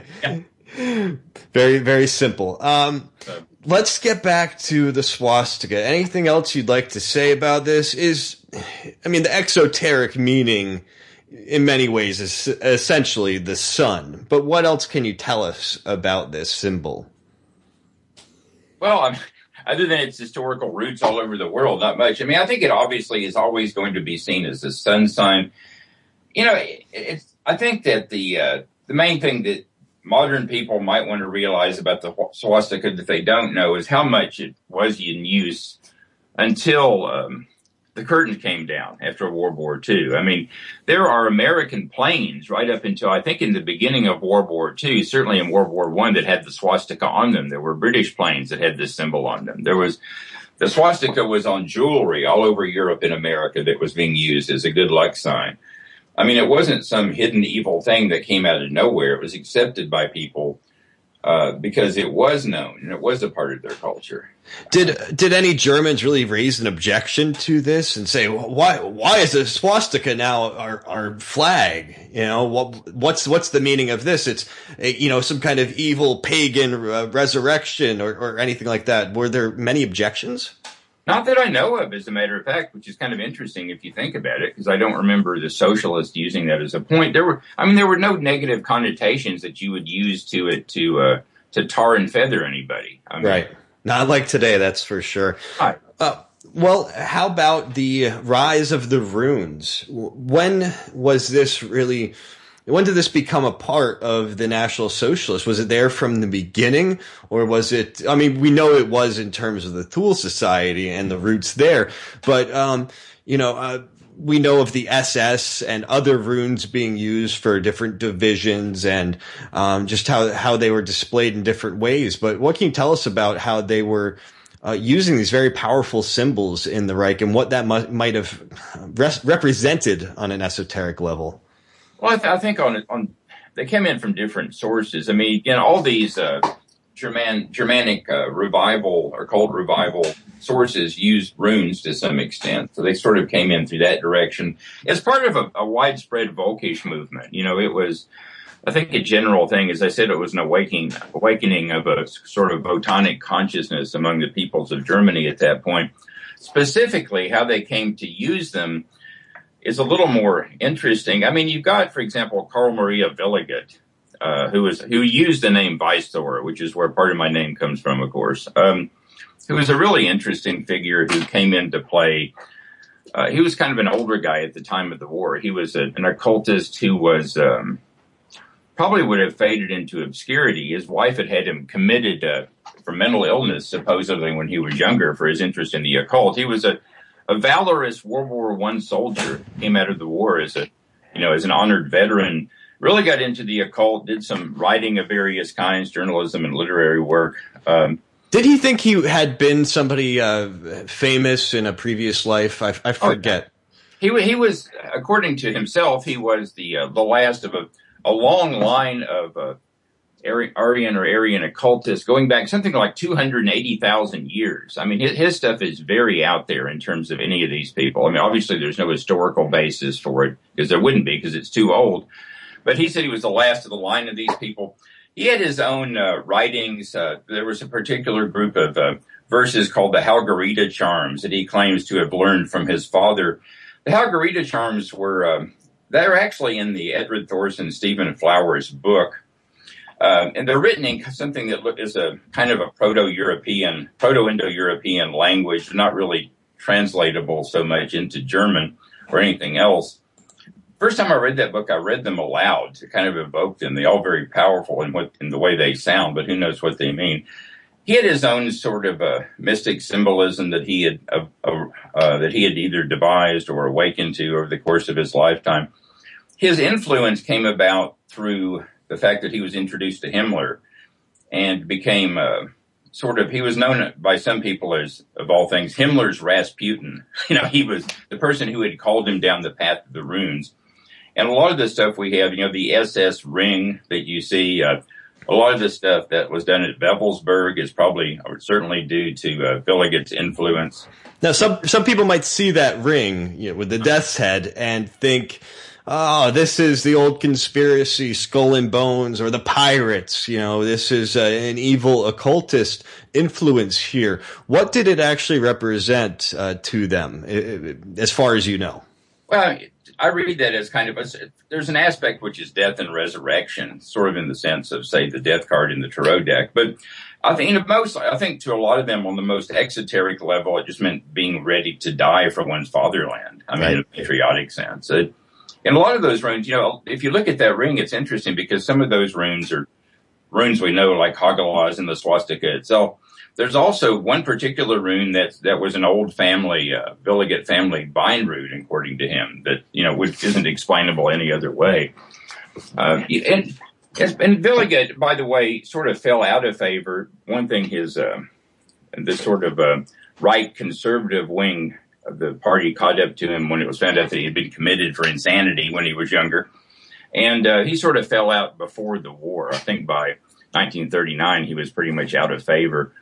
Very, very simple. Um, let's get back to the swastika. Anything else you'd like to say about this? Is, I mean, the exoteric meaning in many ways is essentially the sun, but what else can you tell us about this symbol? Well, I'm, other than its historical roots all over the world, not much. I mean, I think it obviously is always going to be seen as a sun sign. You know, it, it's, I think that the uh, the main thing that modern people might want to realize about the swastika that they don't know is how much it was in use until um, the curtain came down after World War Two. I mean, there are American planes right up until, I think, in the beginning of World War Two, certainly in World War One, that had the swastika on them. There were British planes that had this symbol on them. There was, the swastika was on jewelry all over Europe and America that was being used as a good luck sign. I mean, it wasn't some hidden evil thing that came out of nowhere. It was accepted by people uh, because it was known and it was a part of their culture. Did did any Germans really raise an objection to this and say, why why is the swastika now our our flag? You know, what what's what's the meaning of this? It's, you know, some kind of evil pagan uh, resurrection or, or anything like that. Were there many objections? Not that I know of, as a matter of fact, which is kind of interesting if you think about it, because I don't remember the socialists using that as a point. There were, I mean, there were no negative connotations that you would use to it to uh, to tar and feather anybody. I mean, right. Not like today, that's for sure. Right. Uh, well, how about the rise of the runes? When was this really, when did this become a part of the National Socialists? Was it there from the beginning, or was it, I mean, we know it was in terms of the Thule Society and the roots there, but, um, you know, uh, we know of the S S and other runes being used for different divisions and um, just how, how they were displayed in different ways. But what can you tell us about how they were uh, using these very powerful symbols in the Reich and what that mu- might have res- represented on an esoteric level? Well, I, th- I think on on they came in from different sources. I mean, you know, all these uh, German, Germanic uh, revival or cult revival sources used runes to some extent. So they sort of came in through that direction. It's part of a, a widespread Volkish movement. You know, it was, I think, a general thing. As I said, it was an awakening, awakening of a sort of Botanic consciousness among the peoples of Germany at that point. Specifically, how they came to use them is a little more interesting. I mean, you've got, for example, Carl Maria Williget, uh, who was, who used the name Weisthor, which is where part of my name comes from, of course. Um, who was a really interesting figure who came into play. Uh, he was kind of an older guy at the time of the war. He was a, an occultist who was, um, probably would have faded into obscurity. His wife had had him committed, uh, for mental illness, supposedly when he was younger, for his interest in the occult. He was a, a valorous World War One soldier, came out of the war as a, you know, as an honored veteran, really got into the occult, did some writing of various kinds, journalism and literary work. Um, Did he think he had been somebody uh, famous in a previous life? I, I forget. he he was, according to himself, he was the uh, the last of a, a long line of uh, Aryan or Aryan occultists going back something like two hundred eighty thousand years. I mean, his, his stuff is very out there in terms of any of these people. I mean, obviously there's no historical basis for it because there wouldn't be because it's too old. But he said he was the last of the line of these people. He had his own uh, writings. Uh, there was a particular group of uh, verses called the Halgarita Charms that he claims to have learned from his father. The Halgarita Charms were, uh, they're actually in the Edward Thorson Stephen Flowers book. Uh, and they're written in something that is a kind of a Proto-European, Proto-Indo-European language, not really translatable so much into German or anything else. First time I read that book, I read them aloud to kind of evoke them. They're all very powerful in what in the way they sound, but who knows what they mean. He had his own sort of uh, mystic symbolism that he had uh, uh, uh, that he had either devised or awakened to over the course of his lifetime. His influence came about through the fact that he was introduced to Himmler and became uh, sort of, he was known by some people as, of all things, Himmler's Rasputin. You know, he was the person who had called him down the path of the runes. And a lot of the stuff we have, you know, the S S ring that you see, uh, a lot of the stuff that was done at Wewelsburg is probably, or certainly due to uh, Villiget's influence. Now, some some people might see that ring, you know, with the death's head and think, oh, this is the old conspiracy, Skull and Bones, or the pirates. You know, this is uh, an evil occultist influence here. What did it actually represent uh, to them, as far as you know? Well, I read that as kind of a, there's an aspect which is death and resurrection, sort of in the sense of, say, the death card in the tarot deck. But I think, you know, most, I think to a lot of them on the most exoteric level, it just meant being ready to die for one's fatherland. I mean, right. In a patriotic sense. It, And a lot of those runes, you know, if you look at that ring, it's interesting because some of those runes are runes we know, like Hagalaz and the swastika itself. There's also one particular rune that that was an old family, uh, Villiget family bind rune, according to him, that, you know, which isn't explainable any other way. Uh, and, and Villiget, by the way, sort of fell out of favor. One thing his, uh, this sort of uh, right conservative wing of the party caught up to him when it was found out that he had been committed for insanity when he was younger. And uh, he sort of fell out before the war. I think by nineteen thirty-nine, he was pretty much out of favor.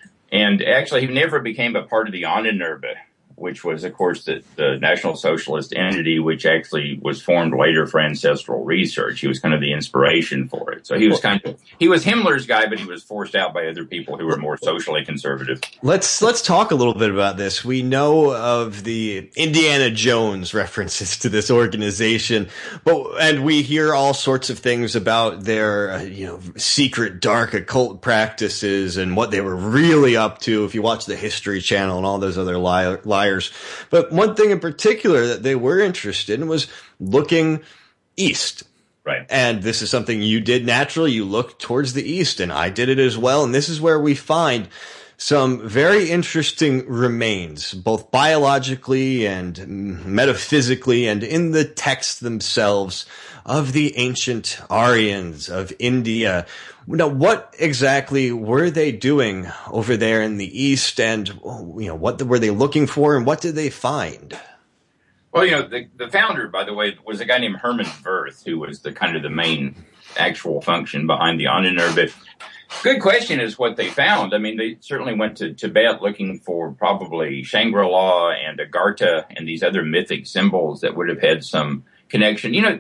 And actually, he never became a part of the Ahnenerbe, which was, of course, the, the National Socialist entity, which actually was formed later for ancestral research. He was kind of the inspiration for it. So he was kind of, he was Himmler's guy, but he was forced out by other people who were more socially conservative. Let's, let's talk a little bit about this. We know of the Indiana Jones references to this organization, but, and we hear all sorts of things about their, uh, you know, secret dark occult practices and what they were really up to. If you watch the History Channel and all those other liar, liars. But one thing in particular that they were interested in was looking east. Right. And this is something you did naturally. You looked towards the east, and I did it as well. And this is where we find some very interesting remains, both biologically and metaphysically and in the texts themselves, of the ancient Aryans of India. Now, what exactly were they doing over there in the East, and, you know, what were they looking for, and what did they find? Well, you know, the, the founder, by the way, was a guy named Hermann Wirth, who was the kind of the main actual function behind the Ahnenerbe. Good question is what they found. I mean, they certainly went to Tibet looking for probably Shangri-La and Agartha and these other mythic symbols that would have had some connection. You know,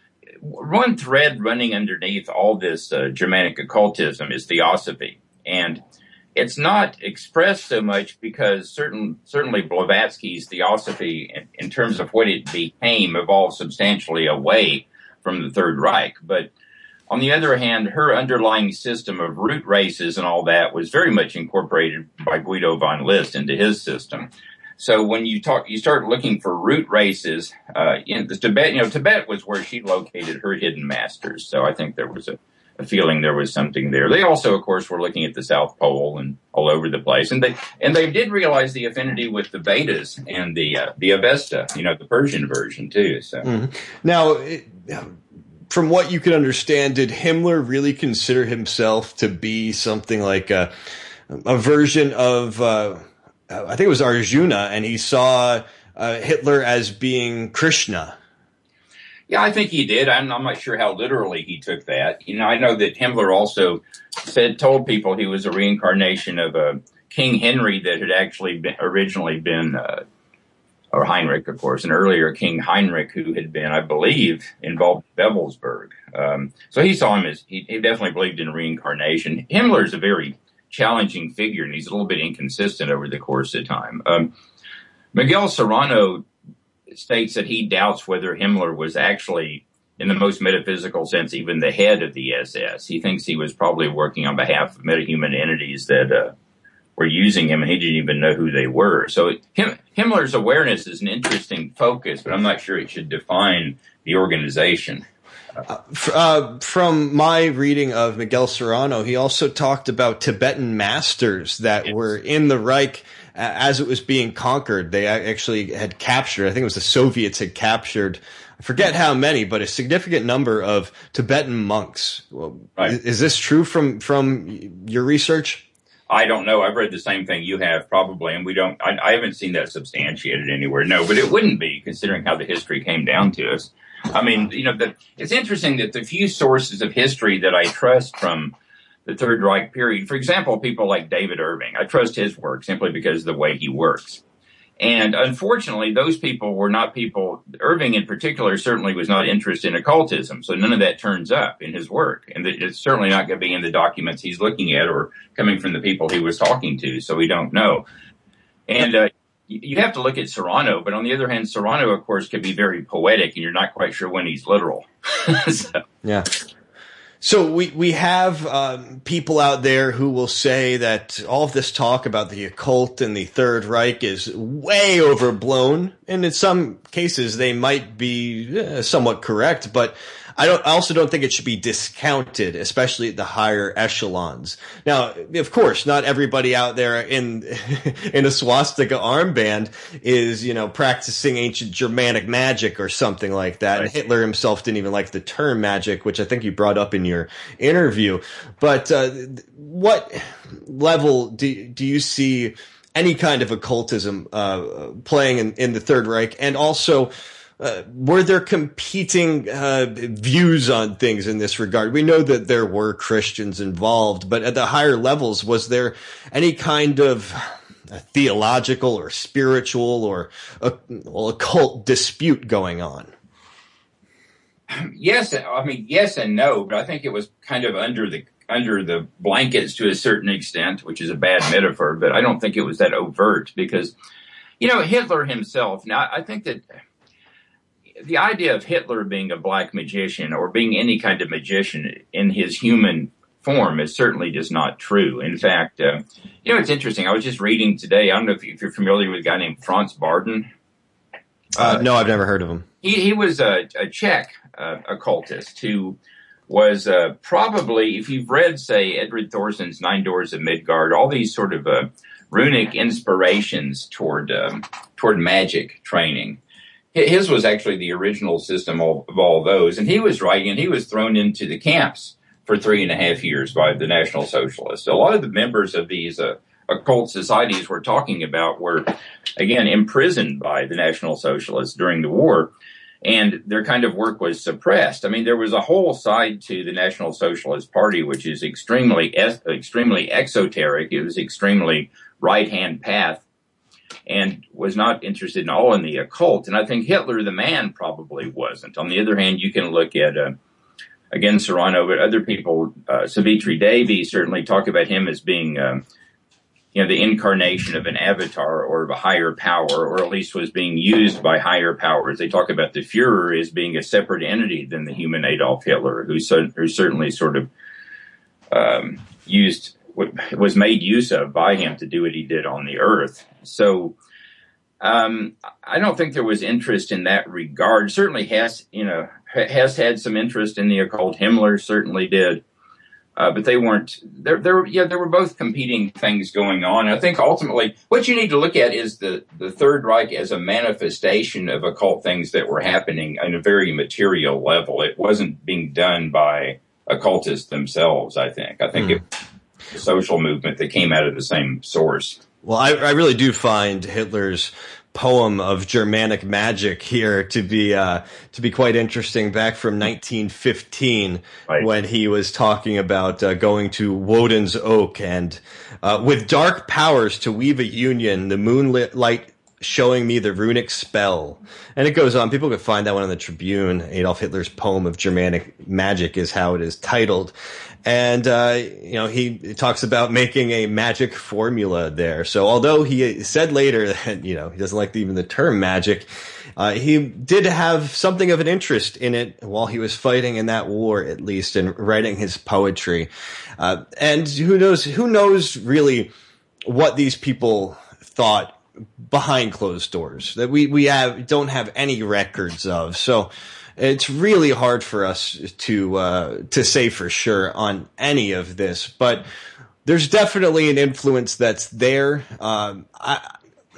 one thread running underneath all this uh, Germanic occultism is theosophy. And it's not expressed so much because certain, certainly Blavatsky's theosophy, in, in terms of what it became, evolved substantially away from the Third Reich. But on the other hand, her underlying system of root races and all that was very much incorporated by Guido von List into his system. So when you talk, you start looking for root races, uh, in the Tibet, you know, Tibet was where she located her hidden masters. So I think there was a, a feeling there was something there. They also, of course, were looking at the South Pole and all over the place. And they, and they did realize the affinity with the Vedas and the, uh, the Avesta, you know, the Persian version too. So mm-hmm. Now, it, from what you can understand, did Himmler really consider himself to be something like a, a version of, uh, I think it was Arjuna, and he saw uh, Hitler as being Krishna. Yeah, I think he did. I'm, I'm not sure how literally he took that. You know, I know that Himmler also said, told people he was a reincarnation of a King Henry that had actually been, originally been, uh, or Heinrich, of course, an earlier King Heinrich who had been, I believe, involved in Bebelsberg. Um, so he saw him as, he, he definitely believed in reincarnation. Himmler's a very challenging figure, and he's a little bit inconsistent over the course of time. Um, Miguel Serrano states that he doubts whether Himmler was actually, in the most metaphysical sense, even the head of the S S. He thinks he was probably working on behalf of metahuman entities that uh, were using him, and he didn't even know who they were. So Him- Himmler's awareness is an interesting focus, but I'm not sure it should define the organization. Uh, uh, from my reading of Miguel Serrano, he also talked about Tibetan masters that yes. were in the Reich as it was being conquered. They actually had captured, I think it was the Soviets had captured, I forget how many, but a significant number of Tibetan monks. Right. Is, is this true from, from your research? I don't know. I've read the same thing you have probably, and we don't, I, I haven't seen that substantiated anywhere. No, but it wouldn't be, considering how the history came down to us. I mean, you know, the, it's interesting that the few sources of history that I trust from the Third Reich period, for example, people like David Irving, I trust his work simply because of the way he works. And unfortunately, those people were not people, Irving in particular certainly was not interested in occultism. So none of that turns up in his work. And it's certainly not going to be in the documents he's looking at or coming from the people he was talking to. So we don't know. And, uh, you have to look at Serrano, but on the other hand, Serrano, of course, could be very poetic, and you're not quite sure when he's literal. so. Yeah. So we, we have um, people out there who will say that all of this talk about the occult and the Third Reich is way overblown, and in some cases they might be uh, somewhat correct, but I don't. I also don't think it should be discounted, especially at the higher echelons. Now, of course, not everybody out there in in a swastika armband is, you know, practicing ancient Germanic magic or something like that. Right. And Hitler himself didn't even like the term magic, which I think you brought up in your interview. But uh, what level do do you see any kind of occultism uh, playing in, in the Third Reich, and also? Uh, were there competing uh, views on things in this regard? We know that there were Christians involved, but at the higher levels, was there any kind of a theological or spiritual or a, well, occult dispute going on? Yes, I mean yes and no, but I think it was kind of under the under the blankets to a certain extent, which is a bad metaphor. But I don't think it was that overt because, you know, Hitler himself. Now, I think that. The idea of Hitler being a black magician or being any kind of magician in his human form is certainly just not true. In fact, uh, you know, it's interesting. I was just reading today. I don't know if you're familiar with a guy named Franz Bardon. Uh, no, I've never heard of him. He, he was a, a Czech uh, occultist who was uh, probably, if you've read, say, Edward Thorson's Nine Doors of Midgard, all these sort of uh, runic inspirations toward um, toward magic training. His was actually the original system of, of all those. And he was writing, and he was thrown into the camps for three and a half years by the National Socialists. A lot of the members of these uh, occult societies we're talking about were, again, imprisoned by the National Socialists during the war, and their kind of work was suppressed. I mean, there was a whole side to the National Socialist Party, which is extremely, extremely exoteric. It was extremely right-hand path, and was not interested at all in the occult. And I think Hitler, the man, probably wasn't. On the other hand, you can look at, uh, again, Serrano, but other people, uh, Savitri Devi certainly talk about him as being, um, you know, the incarnation of an avatar or of a higher power, or at least was being used by higher powers. They talk about the Fuhrer as being a separate entity than the human Adolf Hitler, who, so, who certainly sort of um, used was made use of by him to do what he did on the earth. So um, I don't think there was interest in that regard. Certainly Hess, you know, Hess had some interest in the occult. Himmler certainly did. Uh, but they weren't, there, there, yeah, there were both competing things going on. I think ultimately what you need to look at is the, the Third Reich as a manifestation of occult things that were happening on a very material level. It wasn't being done by occultists themselves, I think. I think mm. it the social movement that came out of the same source. Well, I, I really do find Hitler's poem of Germanic magic here to be uh, to be quite interesting. Back from nineteen fifteen, right, when he was talking about uh, going to Woden's Oak and uh, with dark powers to weave a union, the moonlit light showing me the runic spell. And it goes on. People could find that one in the Tribune. Adolf Hitler's poem of Germanic magic is how it is titled. And, uh, you know, he talks about making a magic formula there. So although he said later that, you know, he doesn't like even the term magic, uh, he did have something of an interest in it while he was fighting in that war, at least, and writing his poetry. Uh, and who knows, who knows really what these people thought behind closed doors that we, we have, don't have any records of. So it's really hard for us to, uh, to say for sure on any of this, but there's definitely an influence that's there. Um, I,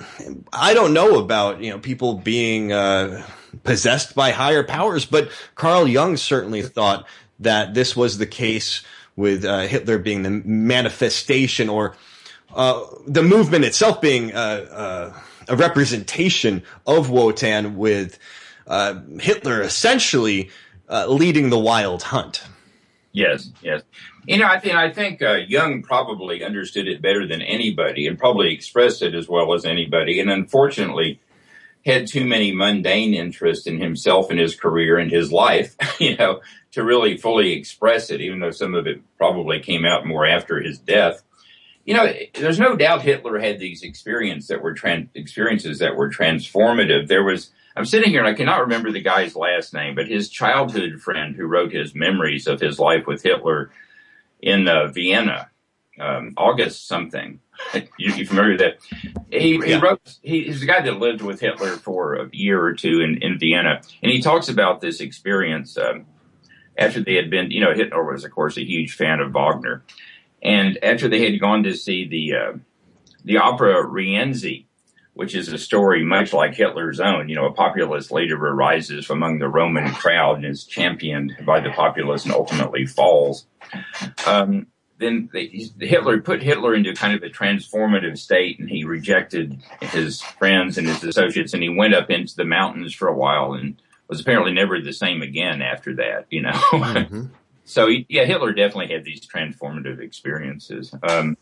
I don't know about, you know, people being, uh, possessed by higher powers, but Carl Jung certainly thought that this was the case with, uh, Hitler being the manifestation or, Uh, the movement itself being uh, uh, a representation of Wotan, with uh, Hitler essentially uh, leading the wild hunt. Yes, yes. You know, I think I think uh, Jung probably understood it better than anybody, and probably expressed it as well as anybody. And unfortunately, had too many mundane interests in himself and his career and his life, you know, to really fully express it. Even though some of it probably came out more after his death. You know, there's no doubt Hitler had these experiences that were tran- experiences that were transformative. There was, I'm sitting here and I cannot remember the guy's last name, but his childhood friend who wrote his memories of his life with Hitler in uh, Vienna, um, August something. you, you familiar with that? He, he yeah. wrote, he, he's a guy that lived with Hitler for a year or two in, in Vienna. And he talks about this experience um, after they had been, you know, Hitler was, of course, a huge fan of Wagner. And after they had gone to see the uh, the opera Rienzi, which is a story much like Hitler's own, you know, a populist leader arises from among the Roman crowd and is championed by the populace and ultimately falls. Um, then they, Hitler put Hitler into kind of a transformative state, and he rejected his friends and his associates, and he went up into the mountains for a while and was apparently never the same again after that, you know. Mm-hmm. So, yeah, Hitler definitely had these transformative experiences. Um,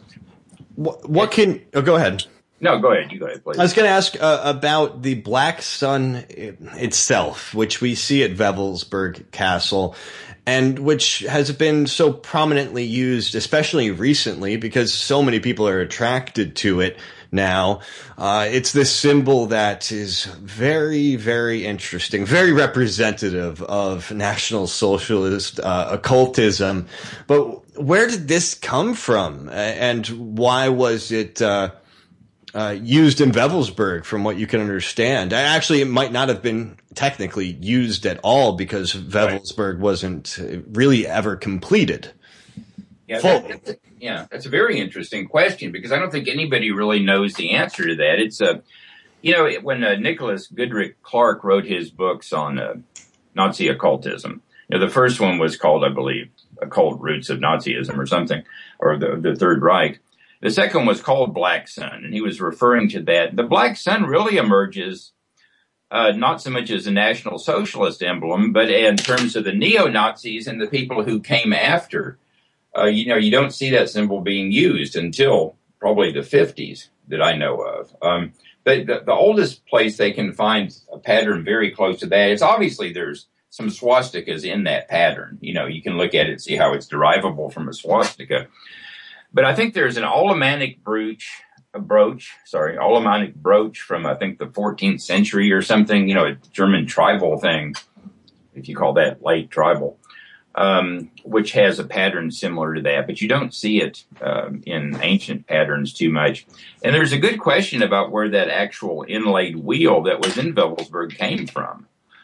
what, what can – oh, go ahead. No, go ahead. You go ahead, please. I was going to ask uh, about the Black Sun itself, which we see at Wewelsburg Castle, and which has been so prominently used, especially recently, because so many people are attracted to it now. Uh, it's this symbol that is very, very interesting, very representative of National Socialist uh, occultism. But where did this come from, and why was it uh, uh, used in Wewelsburg, from what you can understand? Actually, it might not have been technically used at all, because Wewelsburg right. wasn't really ever completed. Yeah, that, that's a, yeah, that's a very interesting question, because I don't think anybody really knows the answer to that. It's a, uh, you know, when uh, Nicholas Goodrick Clark wrote his books on uh, Nazi occultism, you know, the first one was called, I believe, Occult Roots of Nazism or something, or the, the Third Reich. The second was called Black Sun, and he was referring to that. The Black Sun really emerges uh, not so much as a National Socialist emblem, but in terms of the neo-Nazis and the people who came after. Uh, you know, you don't see that symbol being used until probably the fifties that I know of. Um, but the, the oldest place they can find a pattern very close to that is obviously there's some swastikas in that pattern. You know, you can look at it and see how it's derivable from a swastika. But I think there's an Alemannic brooch, a brooch, sorry, Alemannic brooch from, I think, the fourteenth century or something, you know, a German tribal thing, if you call that late tribal. Um, which has a pattern similar to that, but you don't see it um, in ancient patterns too much. And there's a good question about where that actual inlaid wheel that was in Wewelsburg came from.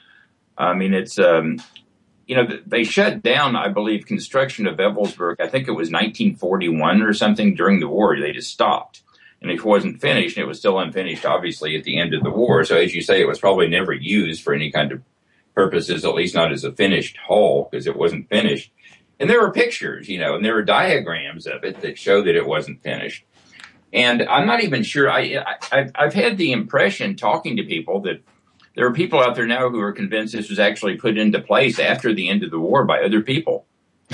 I mean, it's, um, you know, they shut down, I believe, construction of Wewelsburg. I think it was nineteen forty-one or something during the war. They just stopped. And if it wasn't finished, and it was still unfinished, obviously, at the end of the war. So as you say, it was probably never used for any kind of purposes, at least not as a finished whole, because it wasn't finished. And there were pictures, you know, and there were diagrams of it that show that it wasn't finished. And I'm not even sure. I, I, I've had the impression, talking to people, that there are people out there now who are convinced this was actually put into place after the end of the war by other people.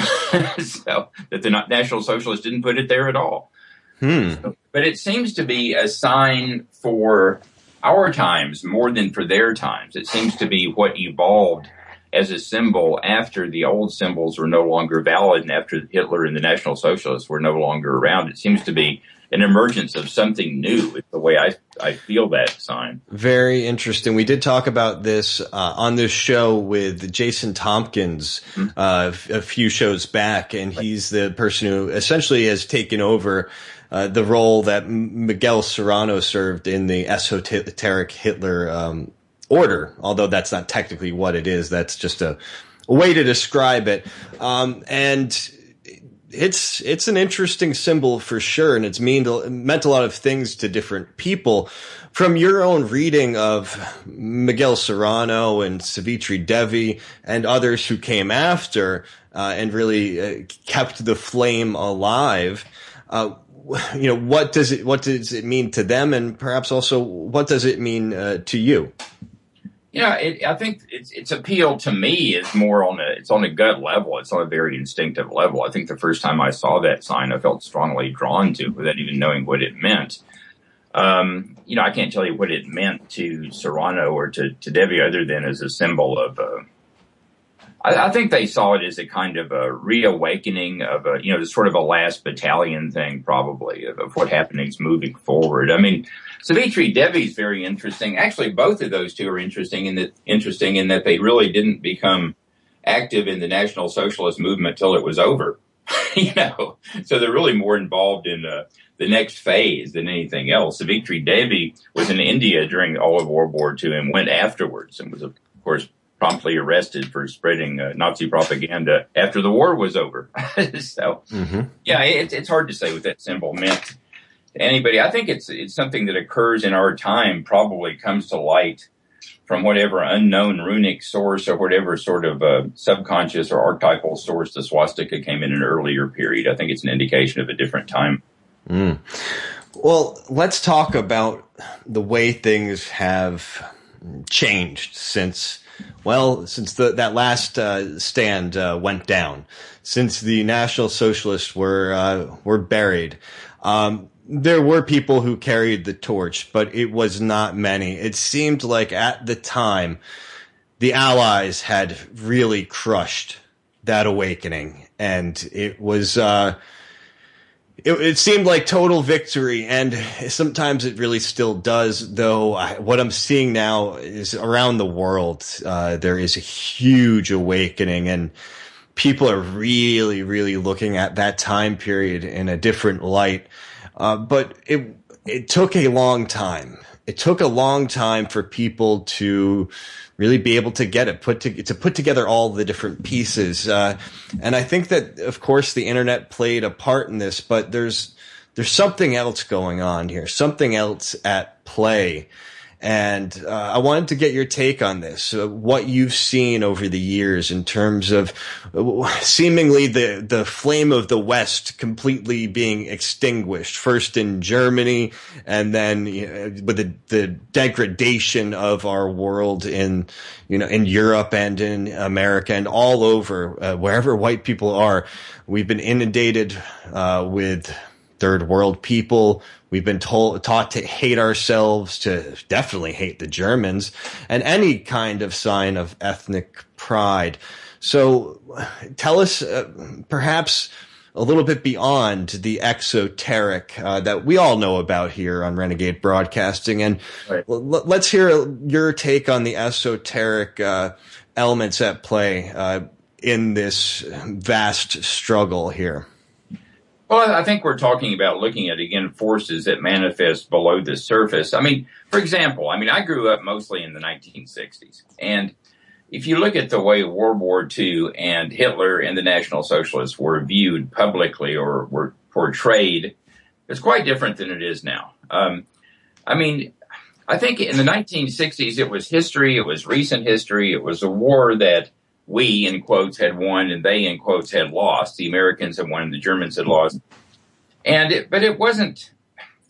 So that the National Socialists didn't put it there at all. Hmm. So, but it seems to be a sign for our times more than for their times. It seems to be what evolved as a symbol after the old symbols were no longer valid and after Hitler and the National Socialists were no longer around. It seems to be an emergence of something new, is the way I, I feel that sign. Very interesting. We did talk about this uh, on this show with Jason Tompkins uh, a few shows back, and he's the person who essentially has taken over uh, the role that Miguel Serrano served in the esoteric Hitler um, order, although that's not technically what it is. That's just a, a way to describe it. Um, and It's it's an interesting symbol for sure, and it's mean to, meant a lot of things to different people. From your own reading of Miguel Serrano and Savitri Devi and others who came after uh, and really uh, kept the flame alive, uh, you know, what does it what does it mean to them, and perhaps also what does it mean uh, to you? Yeah, it, I think its its appeal to me is more on a it's on a gut level. It's on a very instinctive level. I think the first time I saw that sign, I felt strongly drawn to it without even knowing what it meant. Um, you know, I can't tell you what it meant to Serrano or to, to Devi other than as a symbol of. Uh, I, I think they saw it as a kind of a reawakening of a you know, sort of a last battalion thing, probably of, of what happenings moving forward. I mean. Savitri Devi is very interesting. Actually, both of those two are interesting in that interesting in that they really didn't become active in the National Socialist movement till it was over. You know, so they're really more involved in uh, the next phase than anything else. Savitri Devi was in India during all of World War Two and went afterwards, and was, of course, promptly arrested for spreading uh, Nazi propaganda after the war was over. So, mm-hmm. yeah, it, it's hard to say what that symbol meant. Anybody, I think it's it's something that occurs in our time, probably comes to light from whatever unknown runic source or whatever sort of uh, subconscious or archetypal source the swastika came in an earlier period. I think it's an indication of a different time. Mm. Well, let's talk about the way things have changed since, well, since the, that last uh, stand uh, went down, since the National Socialists were uh, were buried. Um, There were people who carried the torch, but it was not many. It seemed like at the time, the Allies had really crushed that awakening, and it was, uh, it, it seemed like total victory, and sometimes it really still does, though I, what I'm seeing now is around the world, uh, there is a huge awakening, and people are really, really looking at that time period in a different light. Uh, but it it took a long time. It took a long time for people to really be able to get it, put to, to put together all the different pieces. Uh, and I think that, of course, the internet played a part in this, but there's there's something else going on here, something else at play. And uh, I wanted to get your take on this, uh, what you've seen over the years in terms of uh, seemingly the, the flame of the West completely being extinguished, first in Germany, and then you know, with the, the degradation of our world in, you know, in Europe and in America and all over, uh, wherever white people are. We've been inundated uh, with third world people. We've been told, taught to hate ourselves, to definitely hate the Germans, and any kind of sign of ethnic pride. So tell us uh, perhaps a little bit beyond the exoteric uh, that we all know about here on Renegade Broadcasting. And right. l- let's hear your take on the esoteric uh, elements at play uh, in this vast struggle here. Well, I think we're talking about looking at, again, forces that manifest below the surface. I mean, for example, I mean, I grew up mostly in the nineteen sixties. And if you look at the way World War Two and Hitler and the National Socialists were viewed publicly or were portrayed, it's quite different than it is now. Um, I mean, I think in the nineteen sixties, it was history. It was recent history. It was a war that we, in quotes, had won and they, in quotes, had lost. The Americans had won and the Germans had lost. And it, but it wasn't,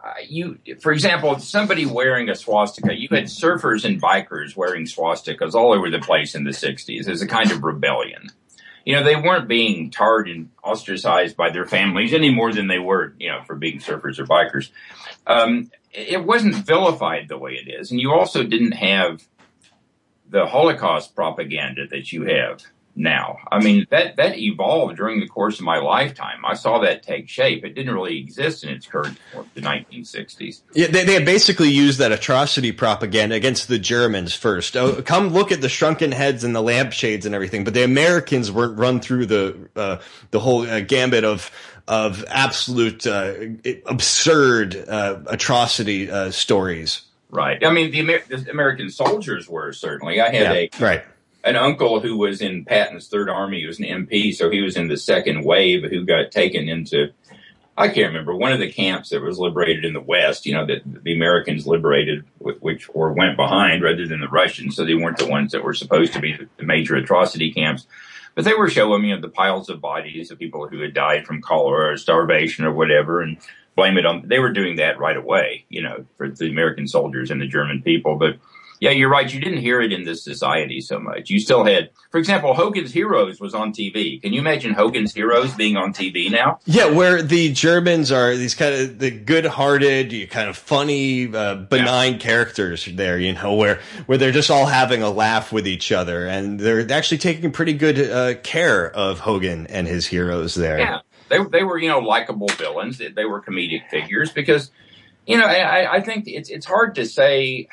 uh, you, for example, somebody wearing a swastika, you had surfers and bikers wearing swastikas all over the place in the sixties as a kind of rebellion. You know, they weren't being tarred and ostracized by their families any more than they were, you know, for being surfers or bikers. Um, it wasn't vilified the way it is. And you also didn't have the Holocaust propaganda that you have now. I mean, that, that evolved during the course of my lifetime. I saw that take shape. It didn't really exist in its current form, the nineteen sixties. Yeah, they, they had basically used that atrocity propaganda against the Germans first. Oh, come look at the shrunken heads and the lampshades and everything. But the Americans weren't run through the uh, the whole uh, gambit of of absolute uh, absurd uh, atrocity uh, stories. Right. I mean, the, Amer- the American soldiers were, certainly. I had yeah, a right. an uncle who was in Patton's Third Army. He was an M P, so he was in the second wave, who got taken into, I can't remember, one of the camps that was liberated in the West, you know, that the Americans liberated, which or went behind rather than the Russians, so they weren't the ones that were supposed to be the major atrocity camps. But they were showing, you know, the piles of bodies of people who had died from cholera or starvation or whatever, and blame it on, they were doing that right away, you know, for the American soldiers and the German people. But yeah, you're right. You didn't hear it in this society so much. You still had, for example, Hogan's Heroes was on T V. Can you imagine Hogan's Heroes being on T V now? Yeah, where the Germans are these kind of the good-hearted, kind of funny, uh, benign yeah. characters there, you know, where where they're just all having a laugh with each other, and they're actually taking pretty good uh, care of Hogan and his heroes there. Yeah. They, they were, you know, likable villains. They, they were comedic figures because, you know, I, I think it's it's hard to say.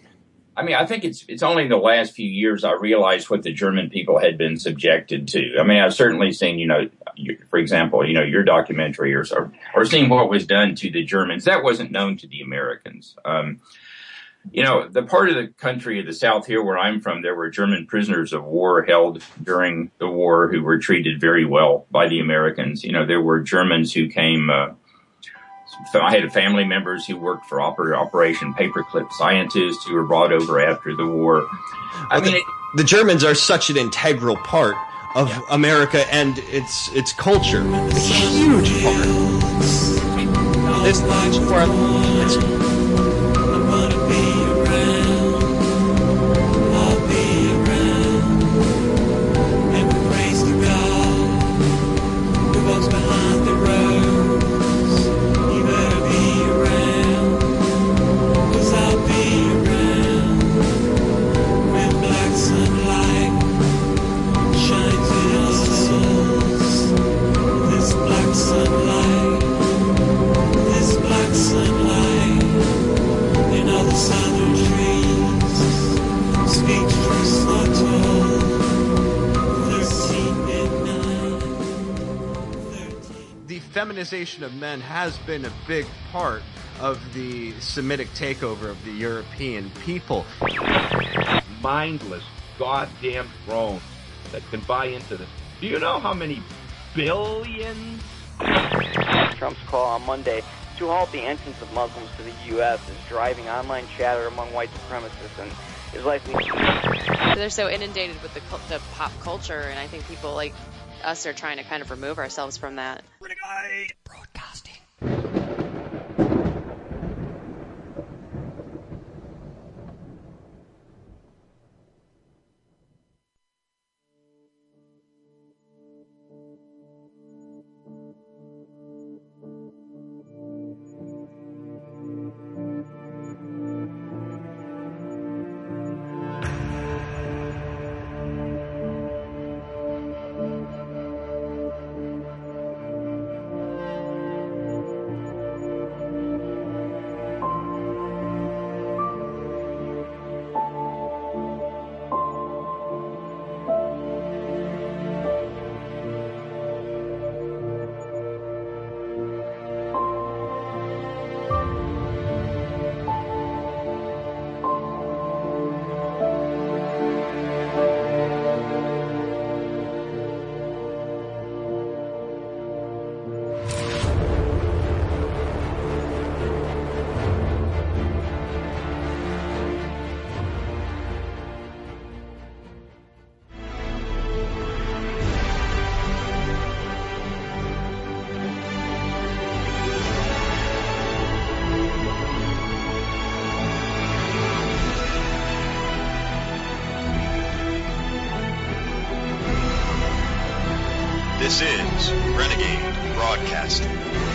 I mean, I think it's it's only in the last few years I realized what the German people had been subjected to. I mean, I've certainly seen, you know, for example, you know, your documentary or or seeing what was done to the Germans. That wasn't known to the Americans. Um, you know, the part of the country of the South here where I'm from, there were German prisoners of war held during the war who were treated very well by the Americans. You know, there were Germans who came, uh, I had family members who worked for Oper- Operation Paperclip Scientists who were brought over after the war. I well, mean, the, it, the Germans are such an integral part of yeah. America and its its culture. A huge part. It's, it's, feminization of men has been a big part of the Semitic takeover of the European people. Mindless, goddamn drones that can buy into this. Do you know how many billions? Trump's call on Monday to halt the entrance of Muslims to the U S is driving online chatter among white supremacists and is likely... They're so inundated with the, the pop culture, and I think people like us are trying to kind of remove ourselves from that. Renegade Broadcasting. This is Renegade Broadcasting.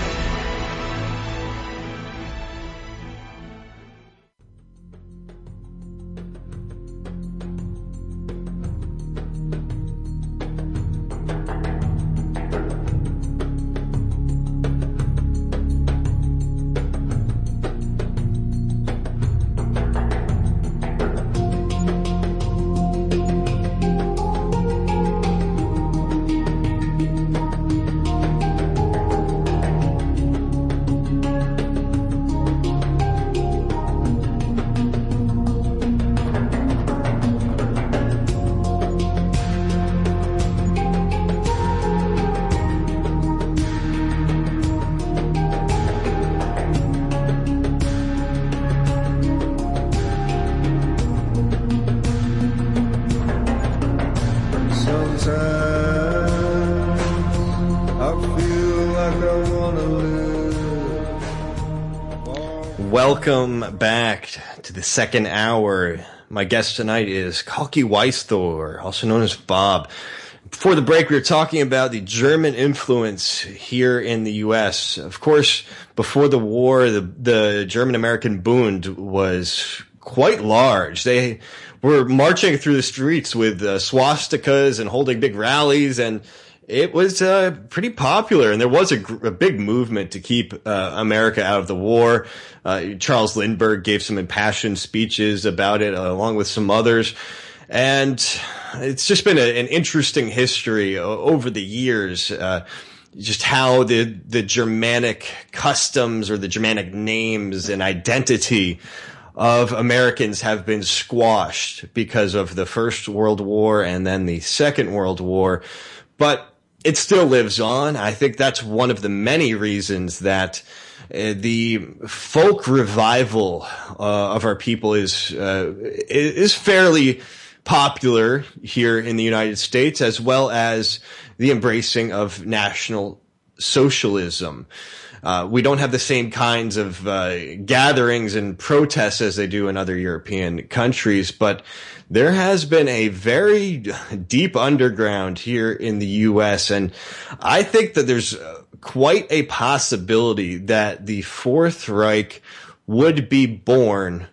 Welcome back to the second hour. My guest tonight is Kalki Weisthor, also known as Bob. Before the break, we were talking about the German influence here in the U S. Of course, before the war, the, the German-American Bund was quite large. They were marching through the streets with uh, swastikas and holding big rallies, and it was uh, pretty popular, and there was a, a big movement to keep uh, America out of the war. Uh, Charles Lindbergh gave some impassioned speeches about it, uh, along with some others. And it's just been a, an interesting history over the years, uh, just how the, the Germanic customs or the Germanic names and identity of Americans have been squashed because of the First World War and then the Second World War. But it still lives on. I think that's one of the many reasons that uh, the folk revival uh, of our people is uh, is fairly popular here in the United States, as well as the embracing of National Socialism. Uh, we don't have the same kinds of uh, gatherings and protests as they do in other European countries, but there has been a very deep underground here in the U S, and I think that there's quite a possibility that the Fourth Reich would be born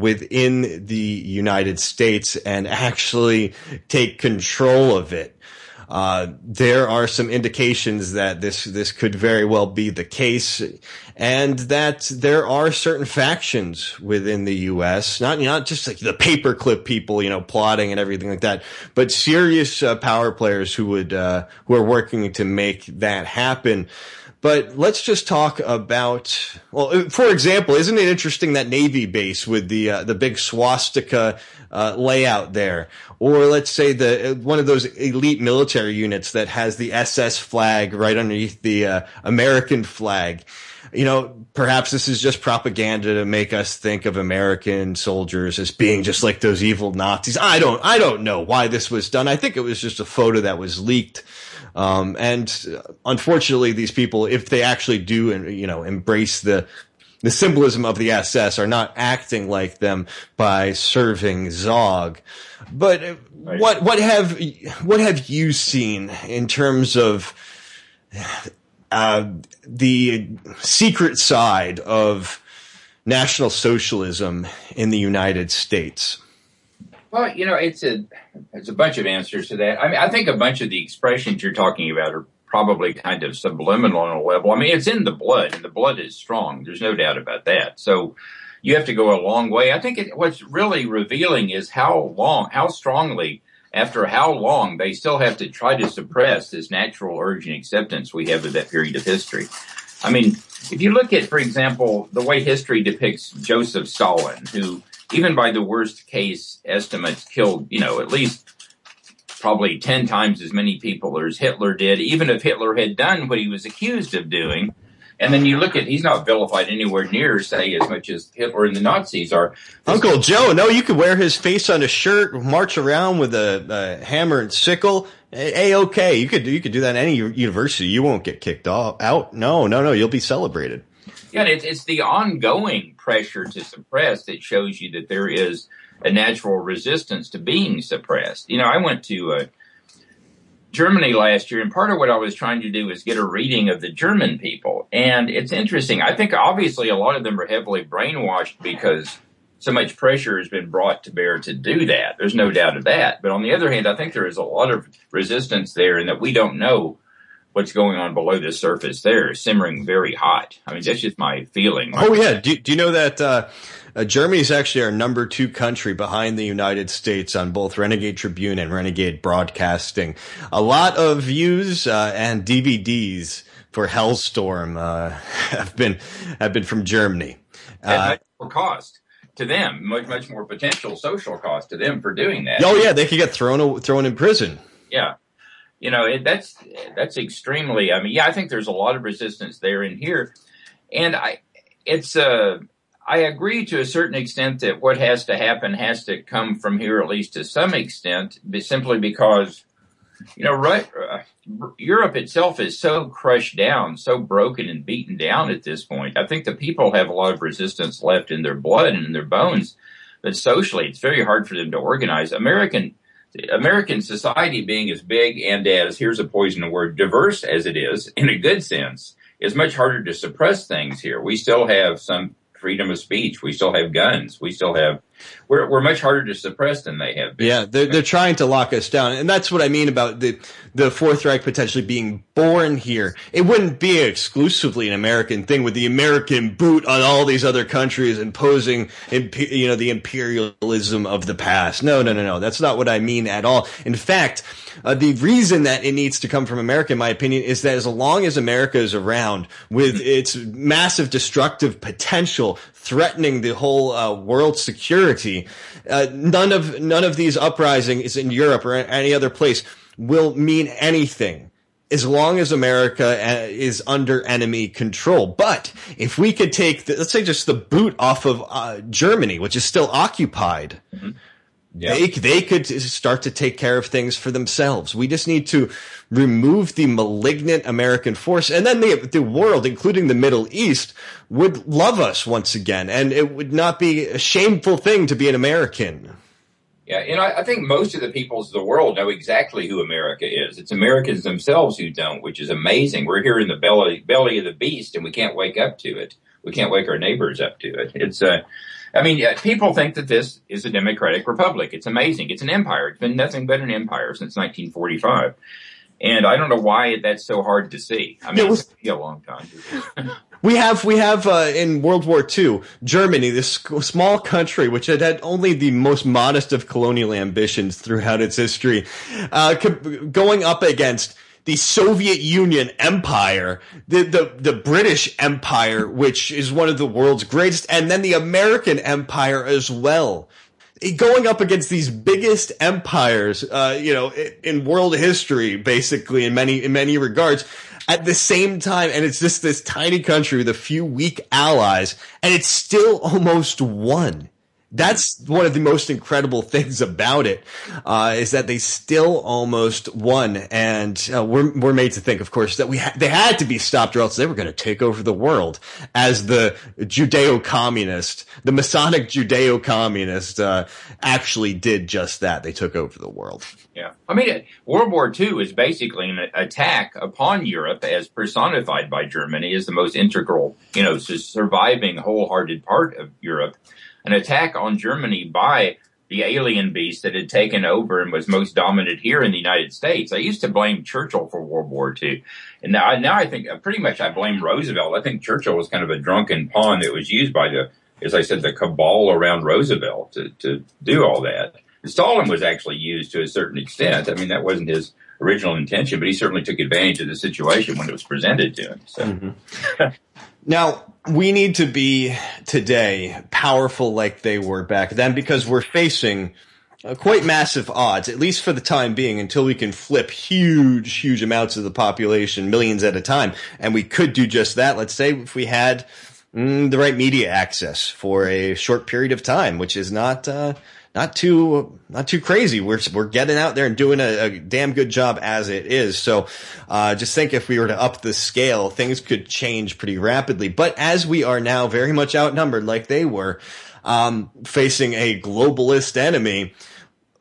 within the United States and actually take control of it. Uh, there are some indications that this, this could very well be the case, and that there are certain factions within the U S, not, not just like the paperclip people, you know, plotting and everything like that, but serious uh, power players who would, uh, who are working to make that happen. But let's just talk about, well, for example, isn't it interesting that Navy base with the uh, the big swastika uh, layout there? Or let's say the one of those elite military units that has the S S flag right underneath the uh, American flag. You know, perhaps this is just propaganda to make us think of American soldiers as being just like those evil Nazis. I don't, I don't know why this was done. I think it was just a photo that was leaked. Um, and unfortunately, these people, if they actually do, you know, embrace the, the symbolism of the S S, are not acting like them by serving Zog. But right. what, what have, what have you seen in terms of, uh, the secret side of National Socialism in the United States? Well, you know, it's a it's a bunch of answers to that. I mean, I think a bunch of the expressions you're talking about are probably kind of subliminal on a level. I mean, it's in the blood, and the blood is strong. There's no doubt about that. So you have to go a long way. I think it, what's really revealing is how long, how strongly, after how long, they still have to try to suppress this natural urge and acceptance we have of that period of history. I mean, if you look at, for example, the way history depicts Joseph Stalin, who, even by the worst case estimates, killed, you know, at least probably ten times as many people as Hitler did, even if Hitler had done what he was accused of doing. And then you look at, he's not vilified anywhere near, say, as much as Hitler and the Nazis are. Uncle Joe, no, you could wear his face on a shirt, march around with a, a hammer and sickle. A-okay. You could, you could do that in any university. You won't get kicked off, out. No, no, no. You'll be celebrated. Yeah, and it's, it's the ongoing pressure to suppress that shows you that there is a natural resistance to being suppressed. You know, I went to, uh, Germany last year, and part of what I was trying to do was get a reading of the German people. And it's interesting. I think obviously a lot of them are heavily brainwashed because so much pressure has been brought to bear to do that. There's no doubt of that. But on the other hand, I think there is a lot of resistance there in that we don't know what's going on below the surface there, simmering very hot. I mean, that's just my feeling. Oh, yeah. Do, do you know that uh, uh, Germany is actually our number two country behind the United States on both Renegade Tribune and Renegade Broadcasting? A lot of views uh, and D V Ds for Hellstorm uh, have been have been from Germany. Uh, At much more cost to them, much, much more potential social cost to them for doing that. Oh, yeah. They could get thrown thrown in prison. Yeah. You know, it, that's that's extremely. I mean, yeah, I think there's a lot of resistance there and here, and I, it's uh, I agree to a certain extent that what has to happen has to come from here, at least to some extent, simply because, you know, right, uh, Europe itself is so crushed down, so broken and beaten down at this point. I think the people have a lot of resistance left in their blood and in their bones, but socially, it's very hard for them to organize. American. American society being as big and as, here's a poison word, diverse as it is, in a good sense, is much harder to suppress things here. We still have some freedom of speech. We still have guns. We still have, we're, we're much harder to suppress than they have been. Yeah, they're, they're trying to lock us down. And that's what I mean about the, the Fourth Reich potentially being born here. It wouldn't be exclusively an American thing with the American boot on all these other countries imposing, you know, the imperialism of the past. No, no, no, no. That's not what I mean at all. In fact, uh, the reason that it needs to come from America, in my opinion, is that as long as America is around with its massive destructive potential threatening the whole uh, world's security, uh, none of none of these uprisings in Europe or any other place will mean anything as long as America is under enemy control. But if we could take, the, let's say, just the boot off of uh, Germany, which is still occupied, mm-hmm. yeah. they they could start to take care of things for themselves. We just need to remove the malignant American force, and then the the world, including the Middle East, would love us once again, and it would not be a shameful thing to be an American. Yeah, and I, I think most of the peoples of the world know exactly who America is. It's Americans themselves who don't, which is amazing. We're here in the belly belly of the beast, and we can't wake up to it. We can't wake our neighbors up to it. It's uh, I mean, uh, people think that this is a democratic republic. It's amazing. It's an empire. It's been nothing but an empire since nineteen forty-five. And I don't know why that's so hard to see. I mean, it was a long time. We have, we have, uh, in World War Two, Germany, this small country, which had had only the most modest of colonial ambitions throughout its history, uh, going up against the Soviet Union Empire, the, the, the British Empire, which is one of the world's greatest, and then the American Empire as well. Going up against these biggest empires, uh, you know, in world history, basically, in many, in many regards, at the same time, and it's just this tiny country with a few weak allies, and it's still almost won. That's one of the most incredible things about it, uh, is that they still almost won. And, uh, we're, we're made to think, of course, that we ha- they had to be stopped or else they were going to take over the world as the Judeo-communist, the Masonic Judeo-communist, uh, actually did just that. They took over the world. Yeah. I mean, World War Two is basically an attack upon Europe as personified by Germany as the most integral, you know, surviving wholehearted part of Europe. An attack on Germany by the alien beast that had taken over and was most dominant here in the United States. I used to blame Churchill for World War Two. And now, now I think pretty much I blame Roosevelt. I think Churchill was kind of a drunken pawn that was used by the, as I said, the cabal around Roosevelt to, to do all that. Stalin was actually used to a certain extent. I mean, that wasn't his original intention, but he certainly took advantage of the situation when it was presented to him. So. Mm-hmm. Now, we need to be today powerful like they were back then because we're facing uh, quite massive odds, at least for the time being, until we can flip huge, huge amounts of the population, millions at a time. And we could do just that, let's say, if we had mm, the right media access for a short period of time, which is not uh Not too, not too crazy. We're, we're getting out there and doing a, a damn good job as it is. So, uh, just think if we were to up the scale, things could change pretty rapidly. But as we are now very much outnumbered like they were, um, facing a globalist enemy,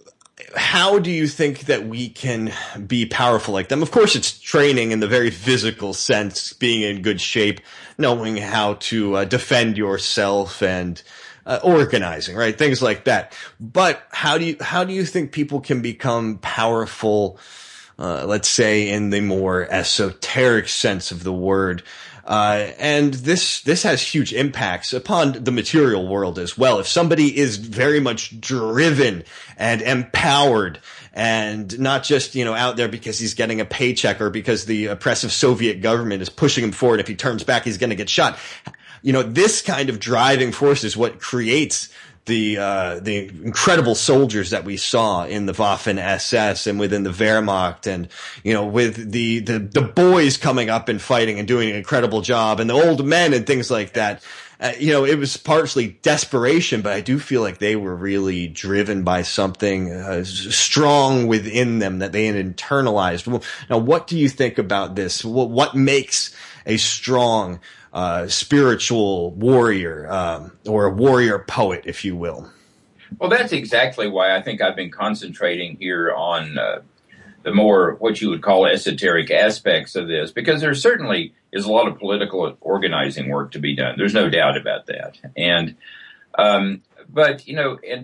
how do you think that we can be powerful like them? Of course, it's training in the very physical sense, being in good shape, knowing how to uh, defend yourself and uh, organizing, right? Things like that. But how do you, how do you think people can become powerful, uh, let's say in the more esoteric sense of the word? Uh, and this, this has huge impacts upon the material world as well. If somebody is very much driven and empowered and not just, you know, out there because he's getting a paycheck or because the oppressive Soviet government is pushing him forward. If he turns back, he's going to get shot. You know, this kind of driving force is what creates the uh the incredible soldiers that we saw in the Waffen S S and within the Wehrmacht, and you know, with the the the boys coming up and fighting and doing an incredible job, and the old men and things like that. Uh, you know, it was partially desperation, but I do feel like they were really driven by something uh, strong within them that they had internalized. Now, what do you think about this? What, what makes a strong Uh, spiritual warrior, um, or a warrior poet, if you will? Well, that's exactly why I think I've been concentrating here on uh, the more what you would call esoteric aspects of this, because there certainly is a lot of political organizing work to be done. There's no doubt about that. And, um, but, you know, and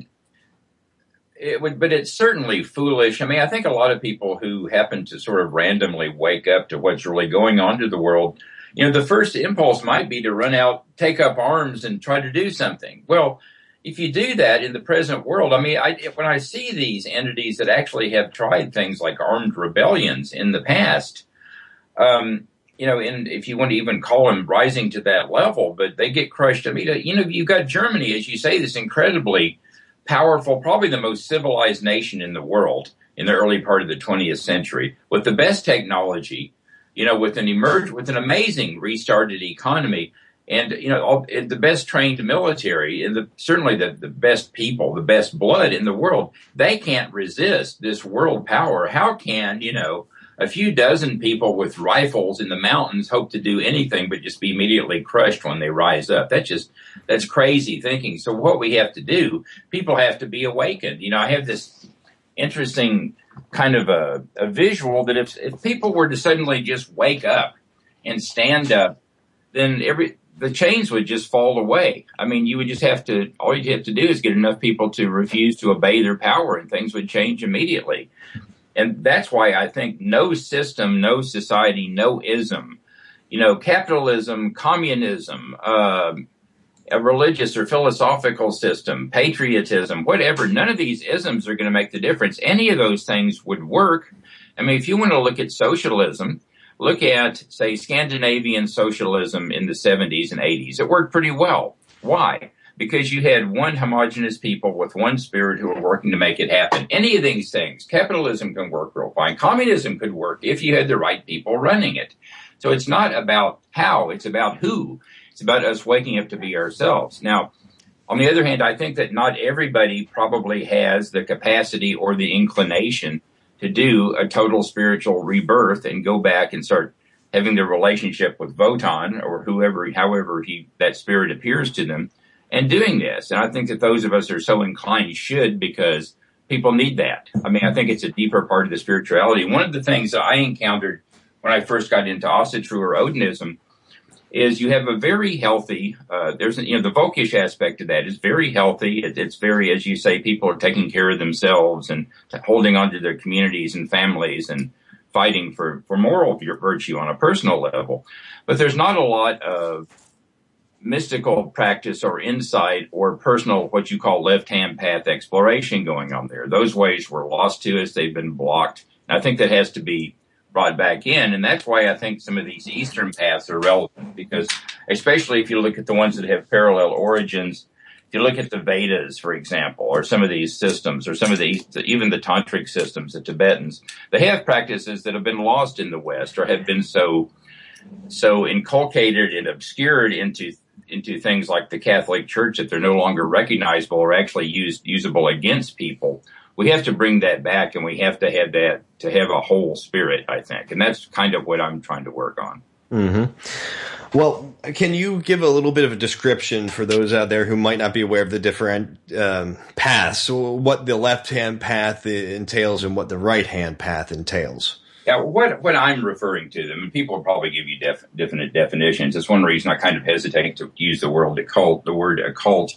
it would, but it's certainly foolish. I mean, I think a lot of people who happen to sort of randomly wake up to what's really going on to the world, you know, the first impulse might be to run out, take up arms, and try to do something. Well, if you do that in the present world, I mean, I, when I see these entities that actually have tried things like armed rebellions in the past, um, you know, and if you want to even call them rising to that level, but they get crushed. I mean, you know, you've got Germany, as you say, this incredibly powerful, probably the most civilized nation in the world in the early part of the twentieth century, with the best technology, you know, with an emerge, with an amazing restarted economy, and, you know, all, the best trained military, and the, certainly the, the best people, the best blood in the world. They can't resist this world power. How can, you know, a few dozen people with rifles in the mountains hope to do anything but just be immediately crushed when they rise up? That's just, that's crazy thinking. So what we have to do, people have to be awakened. You know, I have this interesting kind of a, a visual that if, if people were to suddenly just wake up and stand up, then every the chains would just fall away. I mean, you would just have to, all you'd have to do is get enough people to refuse to obey their power, and things would change immediately. And that's why I think no system, no society, no ism, you know, capitalism, communism, uh, a religious or philosophical system, patriotism, whatever, none of these isms are going to make the difference. Any of those things would work. I mean, if you want to look at socialism, look at, say, Scandinavian socialism in the seventies and eighties. It worked pretty well. Why? Because you had one homogenous people with one spirit who were working to make it happen. Any of these things, capitalism can work real fine. Communism could work if you had the right people running it. So it's not about how, it's about who. It's about us waking up to be ourselves. Now, on the other hand, I think that not everybody probably has the capacity or the inclination to do a total spiritual rebirth and go back and start having the relationship with Wotan or whoever, however he, that spirit appears to them, and doing this. And I think that those of us who are so inclined should, because people need that. I mean, I think it's a deeper part of the spirituality. One of the things that I encountered when I first got into Asatru or Odinism is you have a very healthy, uh, there's, you know, the Volkish aspect of that is very healthy. It, it's very, as you say, people are taking care of themselves and holding on to their communities and families and fighting for, for moral virtue on a personal level. But there's not a lot of mystical practice or insight or personal, what you call left-hand path exploration going on there. Those ways were lost to us. They've been blocked. And I think that has to be brought back in. And that's why I think some of these Eastern paths are relevant, because especially if you look at the ones that have parallel origins, if you look at the Vedas, for example, or some of these systems, or some of the, even the tantric systems, the Tibetans, they have practices that have been lost in the West or have been so, so inculcated and obscured into into things like the Catholic Church that they're no longer recognizable or actually used, usable against people. We have to bring that back, and we have to have that, to have a whole spirit, I think. And that's kind of what I'm trying to work on. Mm-hmm. Well, can you give a little bit of a description for those out there who might not be aware of the different um, paths, what the left-hand path entails and what the right-hand path entails? Yeah, what what I'm referring to them, and people will probably give you def, definite definitions. It's one reason I kind of hesitate to use the word occult. The word occult.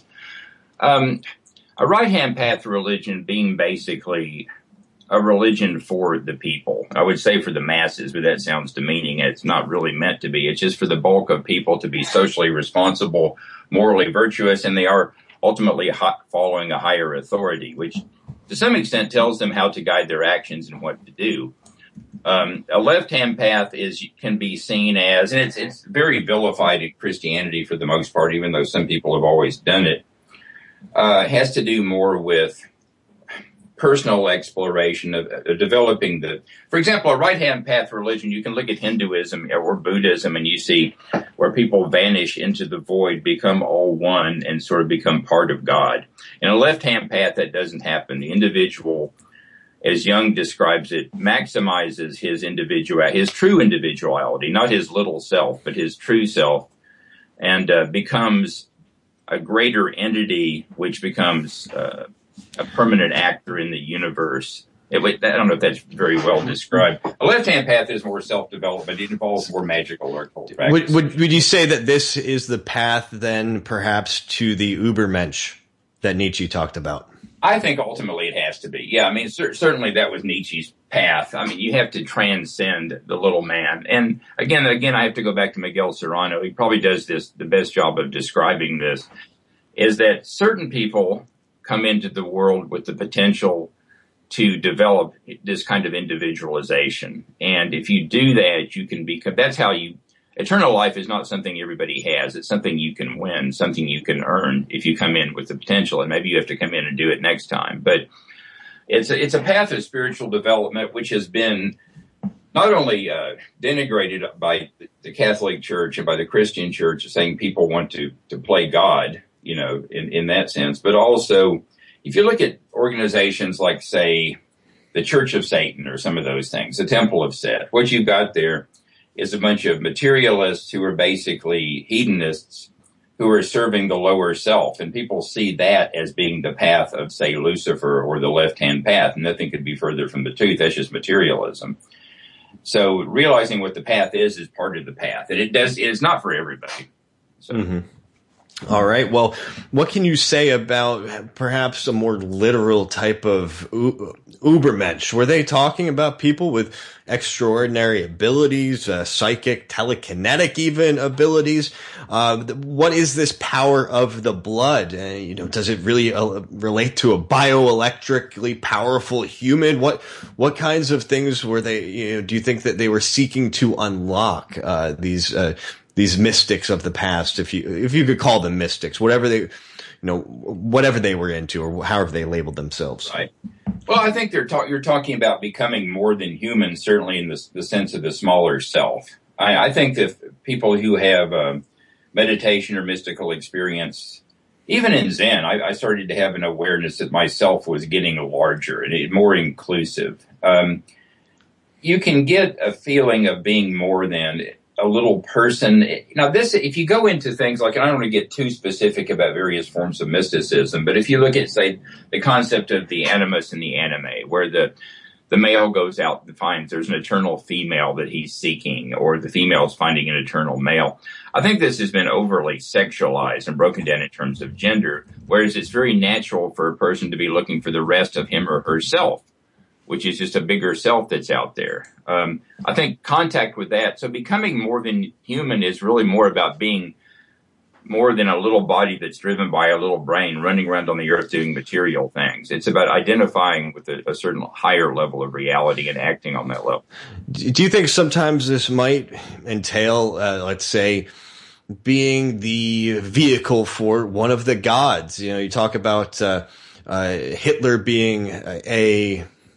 Um, a right-hand path religion being basically a religion for the people. I would say for the masses, but that sounds demeaning. It's not really meant to be. It's just for the bulk of people to be socially responsible, morally virtuous, and they are ultimately following a higher authority, which to some extent tells them how to guide their actions and what to do. Um, a left-hand path is can be seen as, and it's it's very vilified in Christianity for the most part, even though some people have always done it. Uh, has to do more with personal exploration of, of developing the, for example, a right-hand path religion. You can look at Hinduism or Buddhism, and you see where people vanish into the void, become all one, and sort of become part of God. In a left-hand path, that doesn't happen. The individual, as Jung describes it, maximizes his individual, his true individuality, not his little self, but his true self, and uh, becomes a greater entity, which becomes uh, a permanent actor in the universe. It, I don't know if that's very well described. A left-hand path is more self-development. It involves more magical or occult practices. Would, would, would you say that this is the path, then, perhaps, to the Übermensch that Nietzsche talked about? I think ultimately it has to be. Yeah, I mean, cer- certainly that was Nietzsche's path. I mean, you have to transcend the little man. And again, again, I have to go back to Miguel Serrano. He probably does this, the best job of describing this, is that certain people come into the world with the potential to develop this kind of individualization. And if you do that, you can become, that's how you, eternal life is not something everybody has. It's something you can win, something you can earn if you come in with the potential. And maybe you have to come in and do it next time. But it's a, it's a path of spiritual development, which has been not only uh, denigrated by the Catholic Church and by the Christian Church, saying people want to, to play God, you know, in, in that sense, but also if you look at organizations like, say, the Church of Satan or some of those things, the Temple of Set, what you've got there is a bunch of materialists who are basically hedonists who are serving the lower self. And people see that as being the path of, say, Lucifer or the left-hand path. And nothing could be further from the truth. That's just materialism. So realizing what the path is is part of the path. And it does, it is not for everybody. So. Mm-hmm. All right. Well, what can you say about perhaps a more literal type of Übermensch? Were they talking about people with extraordinary abilities, uh, psychic, telekinetic even abilities? Uh, what is this power of the blood? Uh, you know, does it really uh, relate to a bioelectrically powerful human? What what kinds of things were they? You know, do you think that they were seeking to unlock uh, these? Uh, These mystics of the past, if you if you could call them mystics, whatever they, you know, whatever they were into, or however they labeled themselves. Right. Well, I think they're talk, you're talking about becoming more than human, certainly in the, the sense of the smaller self. I, I think that people who have um, meditation or mystical experience, even in Zen, I, I started to have an awareness that myself was getting larger and more inclusive. Um, you can get a feeling of being more than a little person. Now this, if you go into things like, and I don't want to get too specific about various forms of mysticism, but if you look at, say, the concept of the animus and the anime, where the, the male goes out and finds there's an eternal female that he's seeking, or the female's finding an eternal male. I think this has been overly sexualized and broken down in terms of gender, whereas it's very natural for a person to be looking for the rest of him or herself, which is just a bigger self that's out there. Um, I think contact with that. So becoming more than human is really more about being more than a little body that's driven by a little brain running around on the earth doing material things. It's about identifying with a, a certain higher level of reality and acting on that level. Do you think sometimes this might entail, uh, let's say, being the vehicle for one of the gods? You know, you talk about uh, uh, Hitler being a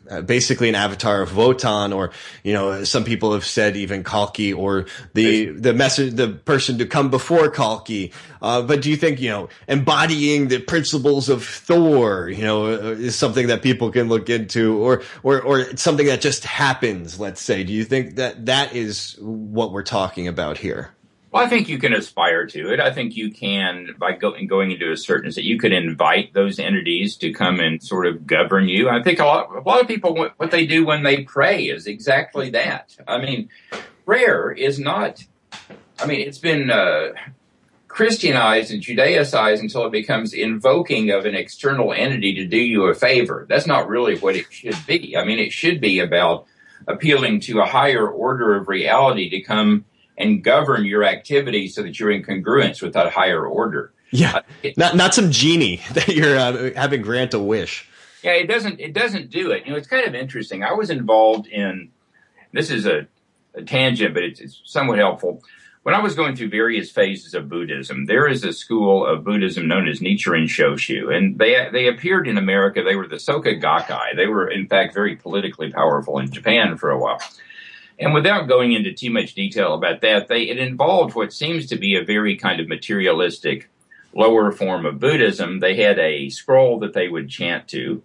uh, basically an avatar of Wotan, or, you know, some people have said even Kalki, or the, the message, the person to come before Kalki. Uh, but do you think, you know, embodying the principles of Thor, you know, is something that people can look into, or, or, or something that just happens, let's say? Do you think that that is what we're talking about here? Well, I think you can aspire to it. I think you can, by go, going into a certain state, you could invite those entities to come and sort of govern you. I think a lot, a lot of people, what they do when they pray is exactly that. I mean, prayer is not, I mean, it's been uh, Christianized and Judaicized until it becomes invoking of an external entity to do you a favor. That's not really what it should be. I mean, it should be about appealing to a higher order of reality to come and govern your activity so that you're in congruence with that higher order. Yeah, uh, it, not not some genie that you're uh, having grant a wish. Yeah, it doesn't it doesn't do it. You know, it's kind of interesting. I was involved in, this is a, a tangent, but it's, it's somewhat helpful. When I was going through various phases of Buddhism, there is a school of Buddhism known as Nichiren Shoshu, and they they appeared in America. They were the Soka Gakkai. They were, in fact, very politically powerful in Japan for a while. And without going into too much detail about that, they, it involved what seems to be a very kind of materialistic lower form of Buddhism. They had a scroll that they would chant to,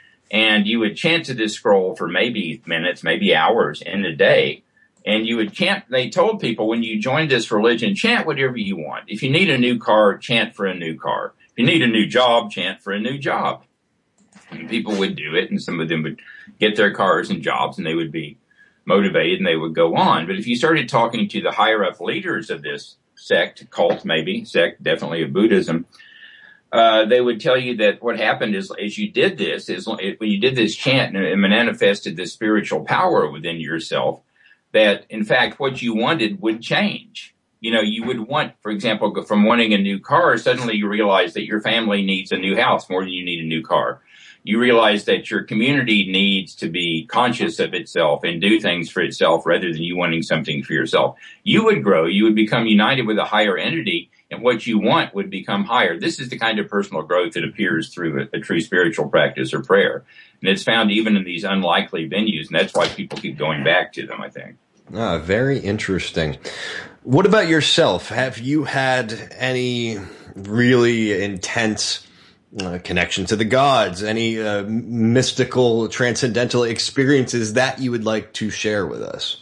and you would chant to this scroll for maybe minutes, maybe hours in a day. And you would chant, they told people when you joined this religion, chant whatever you want. If you need a new car, chant for a new car. If you need a new job, chant for a new job. And people would do it, and some of them would get their cars and jobs, and they would be motivated and they would go on. But if you started talking to the higher up leaders of this sect, cult maybe, sect definitely of Buddhism, uh, they would tell you that what happened is as you did this, is when you did this chant and it manifested this spiritual power within yourself, that in fact what you wanted would change. You know, you would want, for example, from wanting a new car, suddenly you realize that your family needs a new house more than you need a new car. You realize that your community needs to be conscious of itself and do things for itself rather than you wanting something for yourself. You would grow. You would become united with a higher entity, and what you want would become higher. This is the kind of personal growth that appears through a, a true spiritual practice or prayer. And it's found even in these unlikely venues, and that's why people keep going back to them, I think. Ah, very interesting. What about yourself? Have you had any really intense Uh, connection to the gods, any uh, mystical, transcendental experiences that you would like to share with us?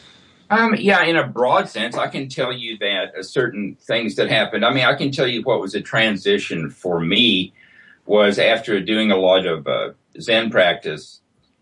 Um, yeah, in a broad sense, I can tell you that uh, certain things that happened. I mean, I can tell you what was a transition for me was after doing a lot of uh, Zen practice.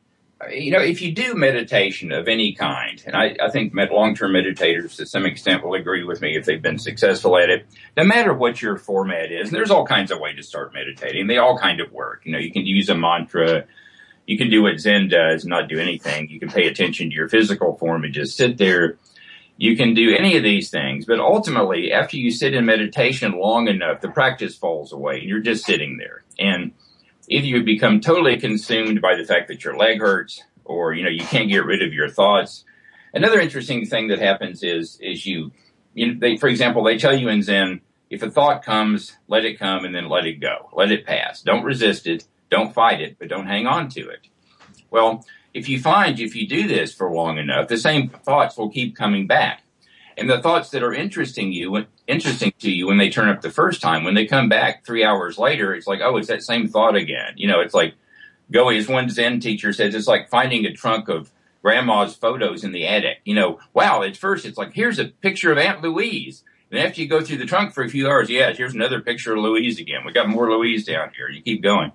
You know, if you do meditation of any kind, and I, I think med- long-term meditators to some extent will agree with me if they've been successful at it, no matter what your format is, and there's all kinds of ways to start meditating. They all kind of work. You know, you can use a mantra. You can do what Zen does, not do anything. You can pay attention to your physical form and just sit there. You can do any of these things. But ultimately, after you sit in meditation long enough, the practice falls away and you're just sitting there. And if you become totally consumed by the fact that your leg hurts or, you know, you can't get rid of your thoughts. Another interesting thing that happens is, is you, you know, they, for example, they tell you in Zen, if a thought comes, let it come and then let it go. Let it pass. Don't resist it. Don't fight it, but don't hang on to it. Well, if you find if you do this for long enough, the same thoughts will keep coming back. And the thoughts that are interesting you, interesting to you when they turn up the first time, when they come back three hours later, it's like, oh, it's that same thought again. You know, it's like going, as one Zen teacher says, it's like finding a trunk of grandma's photos in the attic. You know, wow, at first it's like, here's a picture of Aunt Louise. And after you go through the trunk for a few hours, yeah, here's another picture of Louise again. We got more Louise down here. You keep going.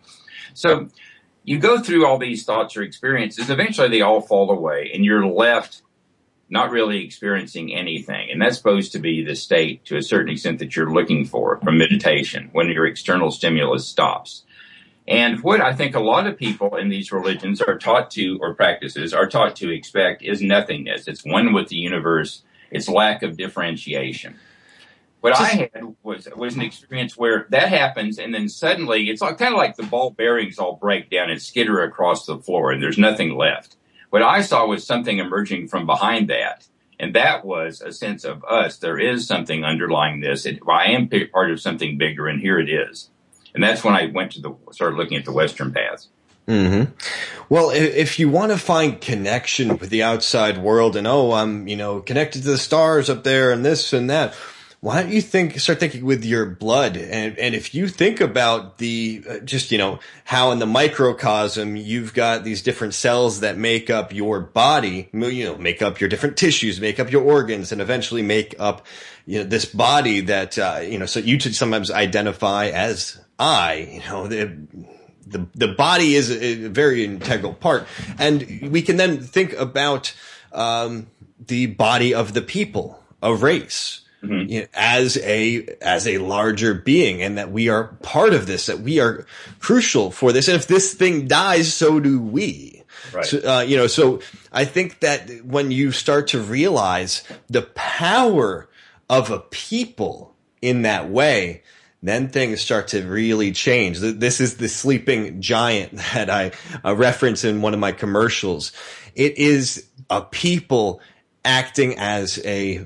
So you go through all these thoughts or experiences. Eventually they all fall away and you're left not really experiencing anything. And that's supposed to be the state, to a certain extent, that you're looking for from meditation when your external stimulus stops. And what I think a lot of people in these religions are taught to, or practices, are taught to expect is nothingness. It's one with the universe. It's lack of differentiation. What I had was was an experience where that happens, and then suddenly it's like, kind of like the ball bearings all break down and skitter across the floor, and there's nothing left. What I saw was something emerging from behind that, and that was a sense of us. There is something underlying this. It, I am part of something bigger, and here it is. And that's when I went to the started looking at the Western paths. Mm-hmm. Well, if you want to find connection with the outside world and, oh, I'm, you know, connected to the stars up there and this and that, why don't you think, start thinking with your blood? And, and if you think about the, uh, just, you know, how in the microcosm, you've got these different cells that make up your body, you know, make up your different tissues, make up your organs, and eventually make up, you know, this body that, uh, you know, so you should sometimes identify as I, you know, the, The the body is a, a very integral part, and we can then think about um, the body of the people, a race, mm-hmm. you know, as a as a larger being, and that we are part of this, that we are crucial for this. And if this thing dies, so do we. Right. So, uh, you know, so I think that when you start to realize the power of a people in that way, then things start to really change. This is the sleeping giant that I uh, reference in one of my commercials. It is a people acting as a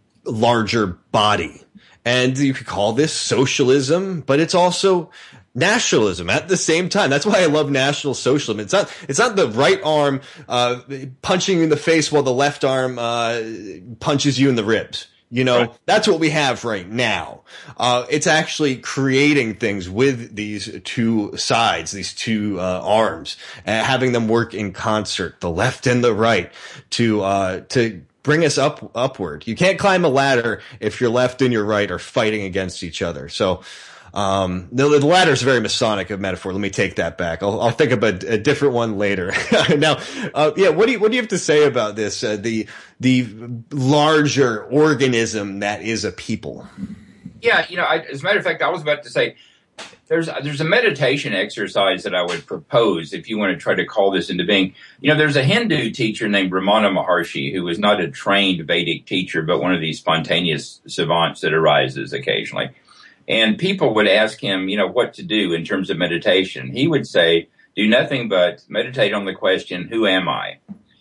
larger body. And you could call this socialism, but it's also nationalism at the same time. That's why I love National Socialism. It's not, it's not the right arm uh punching you in the face while the left arm uh punches you in the ribs. You know, right. That's what we have right now. Uh, it's actually creating things with these two sides, these two, uh, arms, and having them work in concert, the left and the right, to, uh, to bring us up, upward. You can't climb a ladder if your left and your right are fighting against each other. So, Um, the, the ladder is a very Masonic metaphor. Let me take that back. I'll, I'll think of a, a different one later. Now, uh, yeah, what do you, what do you have to say about this? Uh, the, the larger organism that is a people. Yeah, you know, I, as a matter of fact, I was about to say, there's, there's a meditation exercise that I would propose if you want to try to call this into being. You know, there's a Hindu teacher named Ramana Maharshi who was not a trained Vedic teacher, but one of these spontaneous savants that arises occasionally. And people would ask him, you know, what to do in terms of meditation. He would say, do nothing but meditate on the question, who am I?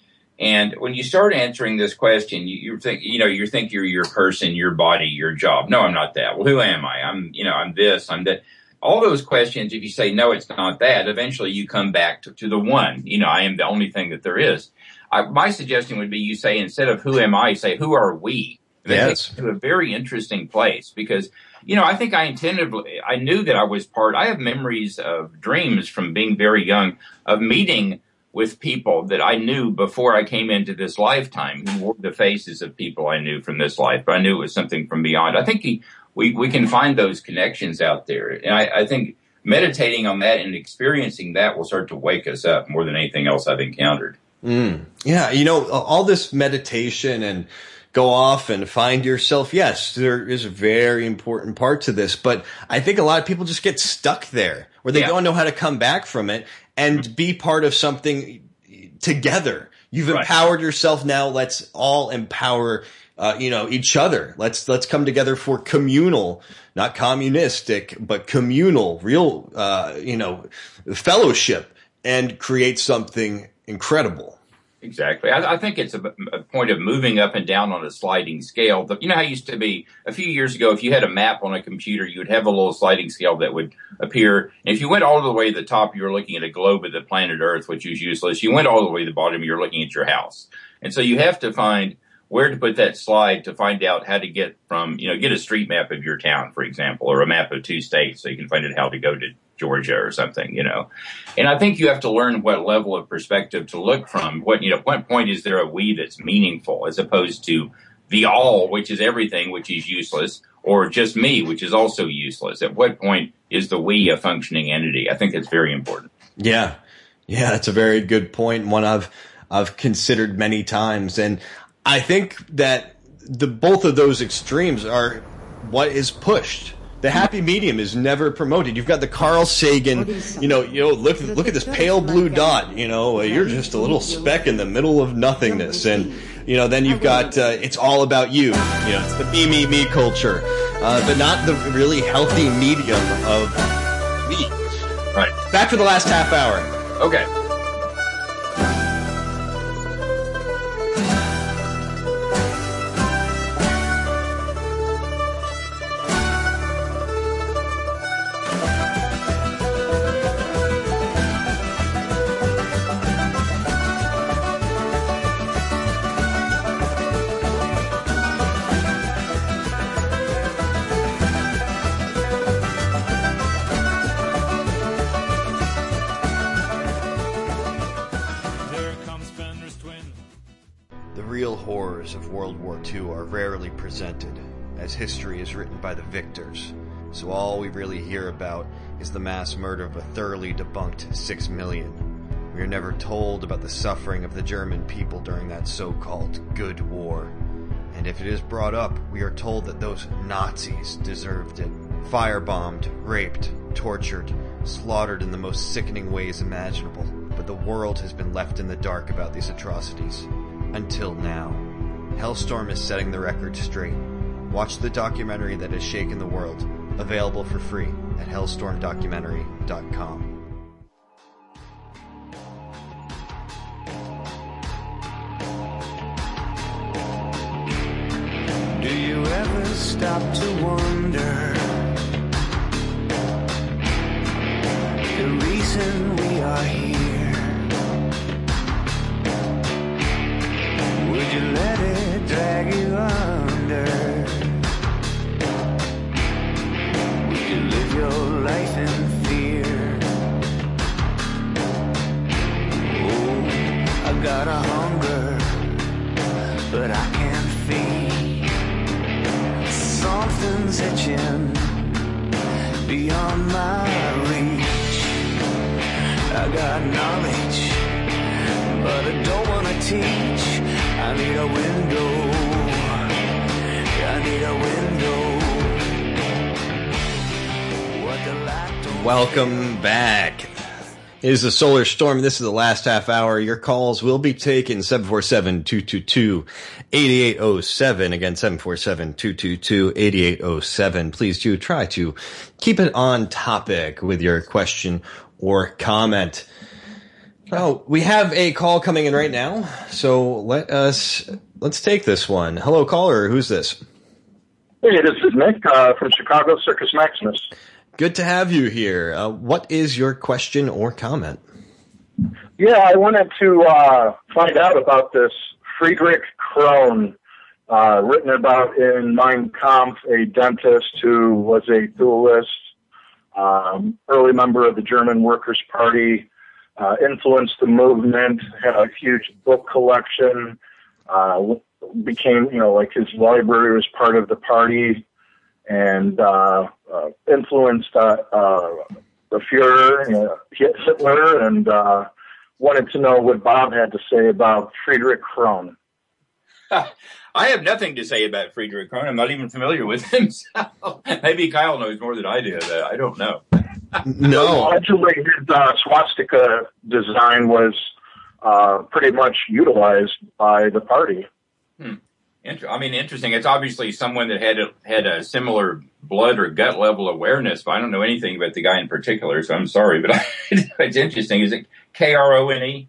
And when you start answering this question, you, you think, you know, you think you're your person, your body, your job. No, I'm not that. Well, who am I? I'm, you know, I'm this, I'm that. All those questions, if you say, no, it's not that, eventually you come back to, to the one. You know, I am the only thing that there is. I, my suggestion would be you say, instead of who am I, say, who are we? Yes. To a very interesting place because, you know, I think I intended, I knew that I was part, I have memories of dreams from being very young of meeting with people that I knew before I came into this lifetime who wore the faces of people I knew from this life, but I knew it was something from beyond. I think he, we, we can find those connections out there. And I, I think meditating on that and experiencing that will start to wake us up more than anything else I've encountered. Mm. Yeah. You know, all this meditation and go off and find yourself. Yes, there is a very important part to this, but I think a lot of people just get stuck there where they yeah. don't know how to come back from it and be part of something together. You've right. empowered yourself. Now let's all empower, uh, you know, each other. Let's, let's come together for communal, not communistic, but communal, real, uh, you know, fellowship and create something incredible. Exactly. I, I think it's a, a point of moving up and down on a sliding scale. But you know how it used to be a few years ago, if you had a map on a computer, you would have a little sliding scale that would appear. And if you went all the way to the top, you were looking at a globe of the planet Earth, which was useless. You went all the way to the bottom, you're looking at your house. And so you have to find where to put that slide to find out how to get from, you know, get a street map of your town, for example, or a map of two states so you can find out how to go to Georgia or something, you know. And I think you have to learn what level of perspective to look from. What, you know, what point is there a we that's meaningful as opposed to the all, which is everything, which is useless, or just me, which is also useless? At what point is the we a functioning entity? I think that's very important. Yeah. Yeah, that's a very good point. One I've, I've considered many times. And I think that the, both of those extremes are what is pushed. The happy medium is never promoted. You've got the Carl Sagan, you know, you know, look, look at this pale blue dot, you know, you're just a little speck in the middle of nothingness. And, you know, then you've got, uh, it's all about you. You know, it's the me, me, me culture, uh, but not the really healthy medium of we. Right. Back for the last half hour. Okay. The real horrors of World War Two are rarely presented, as history is written by the victors, so all we really hear about is the mass murder of a thoroughly debunked six million. We are never told about the suffering of the German people during that so-called good war. And if it is brought up, we are told that those Nazis deserved it. Firebombed, raped, tortured, slaughtered in the most sickening ways imaginable. But the world has been left in the dark about these atrocities. Until now. Hellstorm is setting the record straight. Watch the documentary that has shaken the world. Available for free at hellstorm documentary dot com. Do you ever stop to wonder the reason we are here? Would you let it drag you under? Would you live your life in fear? Oh, I got a hunger, but I can't feed. Something's itching beyond my reach. I got knowledge, but I don't want to teach. I need a window. I need a window. What the light don't Welcome back. It is the Solar Storm. This is the last half hour. Your calls will be taken seven four seven, two two two, eight eight zero seven. Again, seven four seven, two two two, eight eight zero seven. Please do try to keep it on topic with your question or comment. Oh, we have a call coming in right now, so let us, let's take this one. Hello, caller. Who's this? Hey, this is Nick uh, from Chicago, Circus Maximus. Good to have you here. Uh, what is your question or comment? Yeah, I wanted to uh, find out about this Friedrich Krohn, uh, written about in Mein Kampf, a dentist who was a duelist, um, early member of the German Workers' Party, uh, influenced the movement, had a huge book collection, uh, became, you know, like his library was part of the party, and uh, uh, influenced uh, uh, the Fuhrer, you know, Hitler, and uh, wanted to know what Bob had to say about Friedrich Krohn. I have nothing to say about Friedrich Krohn. I'm not even familiar with him. So maybe Kyle knows more than I do. I don't know. No. Allegedly, his uh, swastika design was uh, pretty much utilized by the party. Hmm. Inter- I mean, interesting. It's obviously someone that had a, had a similar blood or gut level awareness, but I don't know anything about the guy in particular, so I'm sorry. But I, it's interesting. Is it K R O N E?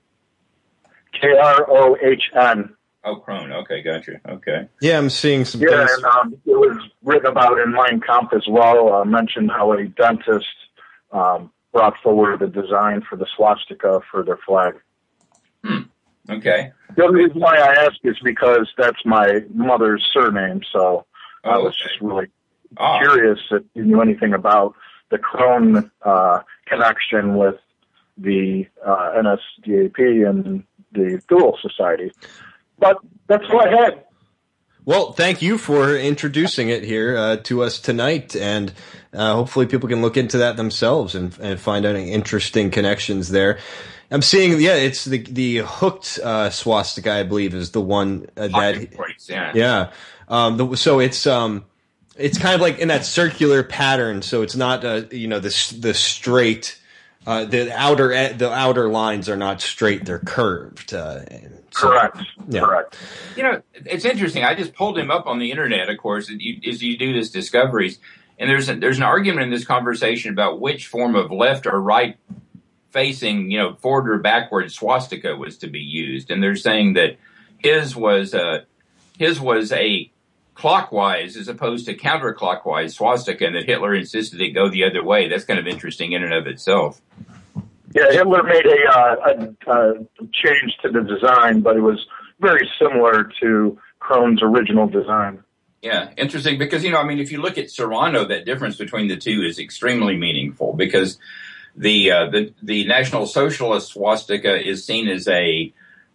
K R O H N. Oh, Krohn. Okay, gotcha. Okay. Yeah, I'm seeing some Yeah, things. and um, it was written about in Mein Kampf as well. Uh, mentioned how a dentist um, brought forward the design for the swastika for their flag. Hmm. Okay. The only reason why I ask is because that's my mother's surname, so Oh, I was okay. just really Ah. curious if you knew anything about the Krohn uh, connection with the uh, N S D A P and the Dual Society. But that's all I had. Well, thank you for introducing it here uh, to us tonight, and uh, hopefully people can look into that themselves and, and find any interesting connections there. I'm seeing, yeah, it's the the hooked uh, swastika, I believe, is the one uh, that, Points, yeah. yeah. Um, the, so it's um, it's kind of like in that circular pattern. So it's not, uh, you know, the the straight, uh, the outer ed- the outer lines are not straight; they're curved. Uh, so, Correct. Yeah. Correct. You know, it's interesting. I just pulled him up on the internet, of course, as you, as you do this discoveries. And there's a, there's an argument in this conversation about which form of left or right facing, you know, forward or backward swastika was to be used. And they're saying that his was a, his was a clockwise as opposed to counterclockwise swastika, and that Hitler insisted it go the other way. That's kind of interesting in and of itself. Yeah, Hitler made a, uh, a, a change to the design, but it was very similar to Krohn's original design. Yeah, interesting because, you know, I mean, if you look at Serrano, that difference between the two is extremely meaningful because the uh, the, the National Socialist swastika is seen as a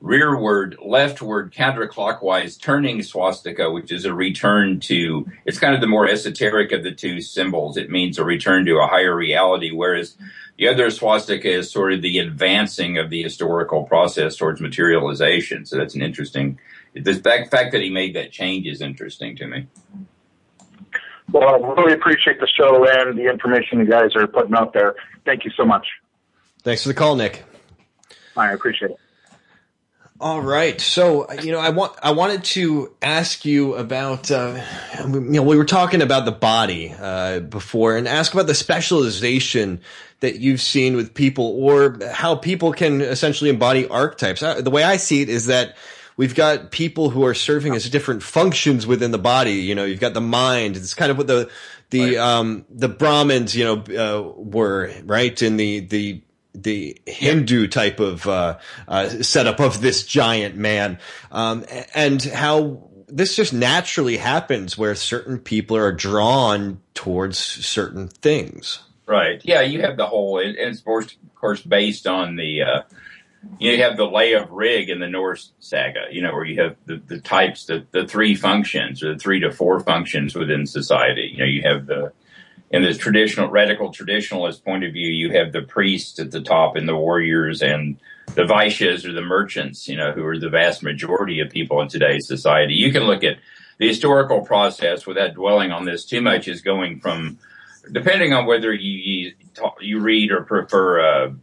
rearward, leftward, counterclockwise turning swastika, which is a return to, it's kind of the more esoteric of the two symbols. It means a return to a higher reality, whereas the other swastika is sort of the advancing of the historical process towards materialization. So that's an interesting, the fact that he made that change is interesting to me. Well, I really appreciate the show and the information you guys are putting out there. Thank you so much. Thanks for the call, Nick. I appreciate it. All right. So, you know, I want, I wanted to ask you about, uh, you know, we were talking about the body, uh, before, and ask about the specialization that you've seen with people, or how people can essentially embody archetypes. The way I see it is that we've got people who are serving as different functions within the body. You know, you've got the mind. It's kind of what the, the, right. um, the Brahmins, you know, uh, were, right? In the, the, the Hindu type of uh, uh setup of this giant man, um and how this just naturally happens where certain people are drawn towards certain things. Right. Yeah, you have the whole, and it's of course based on the uh you have the lay of Rig in the Norse saga, you know, where you have the, the types, the, the three functions, or the three to four functions within society. You know, you have the, in the traditional, radical traditionalist point of view, you have the priests at the top and the warriors, and the Vaishyas or the merchants, you know, who are the vast majority of people in today's society. You can look at the historical process without dwelling on this too much, is going from, depending on whether you, you, you read or prefer, uh,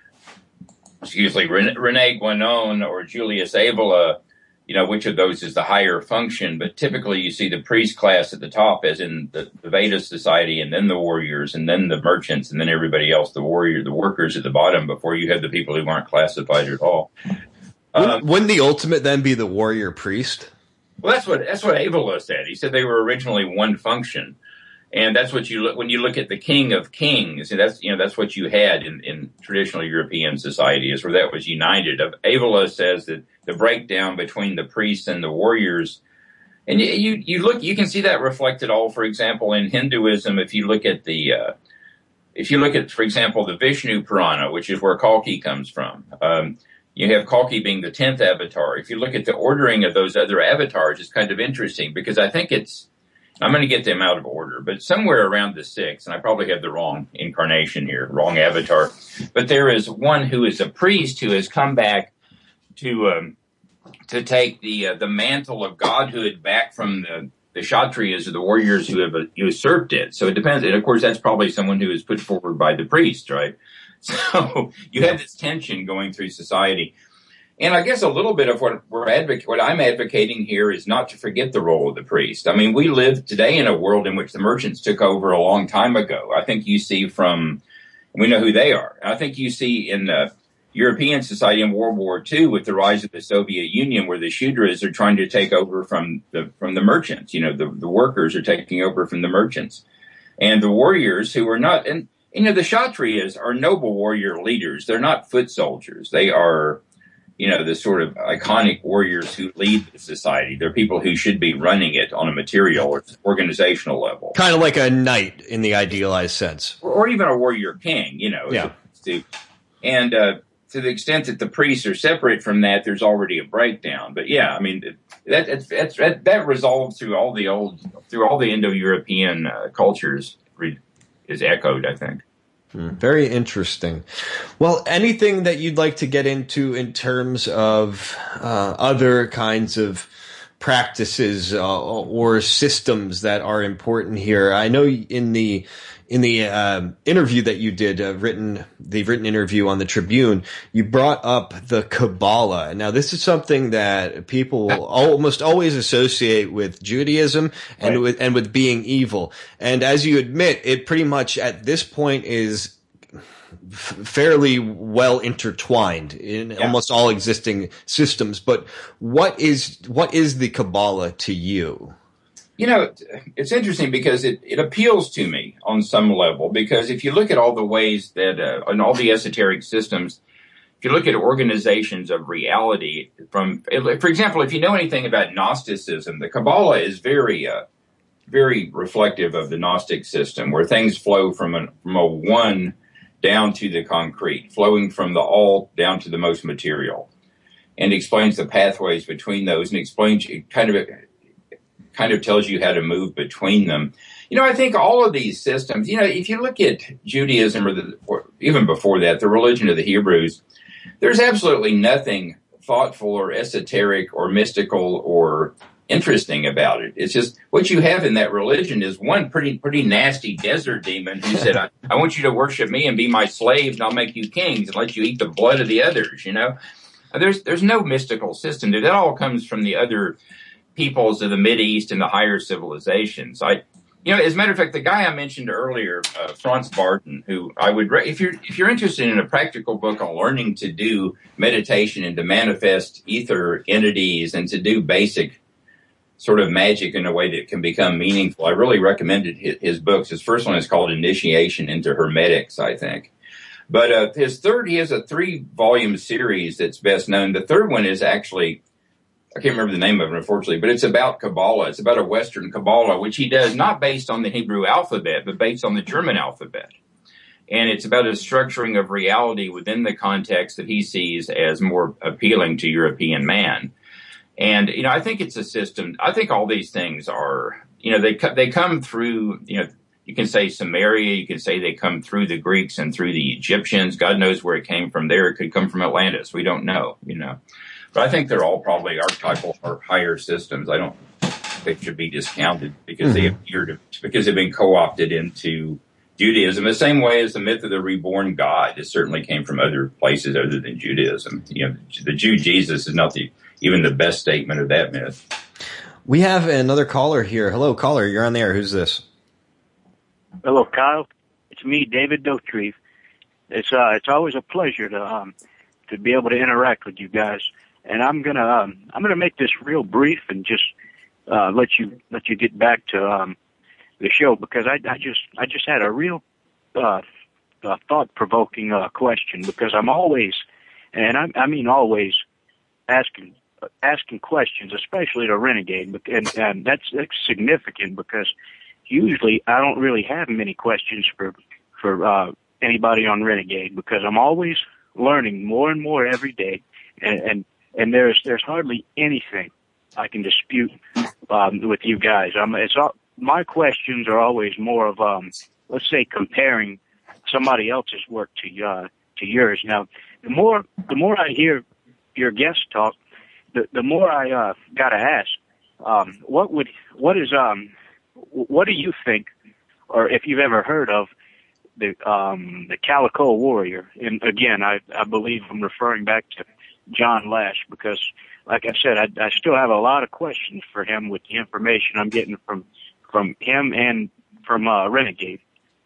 excuse me, Rene Guénon or Julius Evola, you know, which of those is the higher function. But typically you see the priest class at the top, as in the, the Veda society, and then the warriors, and then the merchants, and then everybody else, the warrior, the workers at the bottom, before you have the people who aren't classified at all. Wouldn't, um, wouldn't the ultimate then be the warrior priest? Well, that's what, that's what Evola said. He said they were originally one function. And that's what you look, when you look at the King of Kings, and that's, you know, that's what you had in, in traditional European society, is where that was united. Evola says that the breakdown between the priests and the warriors, and you, you, you look, you can see that reflected all, for example, in Hinduism. If you look at the, uh, if you look at, for example, the Vishnu Purana, which is where Kalki comes from, um, you have Kalki being the tenth avatar. If you look at the ordering of those other avatars, it's kind of interesting, because I think it's, I'm going to get them out of order, but somewhere around the sixth, and I probably have the wrong incarnation here, wrong avatar, but there is one who is a priest who has come back to um, to take the uh, the mantle of godhood back from the, the Kshatriyas, or the warriors who have uh, usurped it. So it depends. And of course, that's probably someone who is put forward by the priest, right? So you have this tension going through society. And I guess a little bit of what we're advoc- what I'm advocating here is not to forget the role of the priest. I mean, we live today in a world in which the merchants took over a long time ago. I think you see from, we know who they are. I think you see in the European society in World War Two with the rise of the Soviet Union, where the Shudras are trying to take over from the from the merchants. You know, the, the workers are taking over from the merchants. And the warriors who are not, and you know, the Kshatriyas are noble warrior leaders. They're not foot soldiers. They are, you know, the sort of iconic warriors who lead the society. They're people who should be running it on a material or organizational level. Kind of like a knight in the idealized sense. Or, or even a warrior king, you know. Yeah. To, and uh, to the extent that the priests are separate from that, there's already a breakdown. But yeah, I mean, that that's, that's, that, that resolves through all the old, through all the Indo-European uh, cultures, is echoed, I think. Very interesting. Well, anything that you'd like to get into in terms of uh, other kinds of practices uh, or systems that are important here? I know in the in the uh, interview that you did, uh, written the written interview on the Tribune, you brought up the Kabbalah. Now, this is something that people almost always associate with Judaism and right. with and with being evil. And as you admit, it pretty much at this point is f- fairly well intertwined in yeah. almost all existing systems. But what is what is the Kabbalah to you? You know, it's interesting because it, it appeals to me on some level, because if you look at all the ways that, uh, in all the esoteric systems, if you look at organizations of reality from, for example, if you know anything about Gnosticism, the Kabbalah is very, uh, very reflective of the Gnostic system, where things flow from a, from a one down to the concrete, flowing from the all down to the most material. and explains the pathways between those, and explains it kind of kind of tells you how to move between them. You know, I think all of these systems, you know, if you look at Judaism or, the, or even before that, the religion of the Hebrews, there's absolutely nothing thoughtful or esoteric or mystical or interesting about it. It's just what you have in that religion is one pretty pretty nasty desert demon who said, I, I want you to worship me and be my slaves, and I'll make you kings and let you eat the blood of the others, you know. There's there's no mystical system. That all comes from the other peoples of the Mideast and the higher civilizations. I, you know, as a matter of fact, the guy I mentioned earlier, uh, Franz Barton, who I would, re- if you're if you're interested in a practical book on learning to do meditation and to manifest ether entities and to do basic sort of magic in a way that can become meaningful, I really recommended his, his books. His first one is called Initiation into Hermetics, I think. But uh, his third, he has a three-volume series that's best known. The third one is actually, I can't remember the name of it, unfortunately, but it's about Kabbalah. It's about a Western Kabbalah, which he does not based on the Hebrew alphabet, but based on the German alphabet. And it's about a structuring of reality within the context that he sees as more appealing to European man. And, you know, I think it's a system. I think all these things are, you know, they they come through, you know, you can say Sumeria, you can say they come through the Greeks and through the Egyptians. God knows where it came from there. It could come from Atlantis. We don't know, you know. But I think they're all probably archetypal or higher systems. I don't think they should be discounted because mm-hmm. they appear to, because they've been co-opted into Judaism, the same way as the myth of the reborn God. It certainly came from other places other than Judaism. You know, the Jew Jesus is not the even the best statement of that myth. We have another caller here. Hello, caller. You're on the air. Who's this? Hello, Kyle. It's me, David Dotrieve. It's uh, it's always a pleasure to um, to be able to interact with you guys. And I'm gonna um, I'm gonna make this real brief and just uh, let you let you get back to um, the show, because I, I just I just had a real uh, uh, thought provoking uh, question, because I'm always, and I, I mean always, asking. asking questions, especially to Renegade, and, and that's, that's significant because usually I don't really have many questions for for uh, anybody on Renegade, because I'm always learning more and more every day, and and, and there's there's hardly anything I can dispute um, with you guys. Um, it's all, my questions are always more of um, let's say comparing somebody else's work to uh, to yours. Now, the more the more I hear your guests talk, The, the more I uh, gotta ask, um, what would, what is, um, what do you think, or if you've ever heard of the um, the Calico Warrior? And again, I, I believe I'm referring back to John Lash, because, like I said, I, I still have a lot of questions for him with the information I'm getting from from him and from uh, Renegade.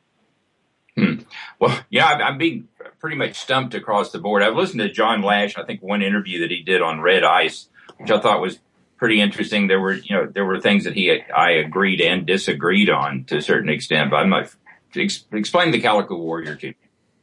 Hmm. Well, yeah, I'm, I'm being pretty much stumped across the board. I've listened to John Lash, I think one interview that he did on Red Ice, which I thought was pretty interesting. There were, you know, there were things that he, I agreed and disagreed on to a certain extent, but I'm not, ex, explain the Calico Warrior to me.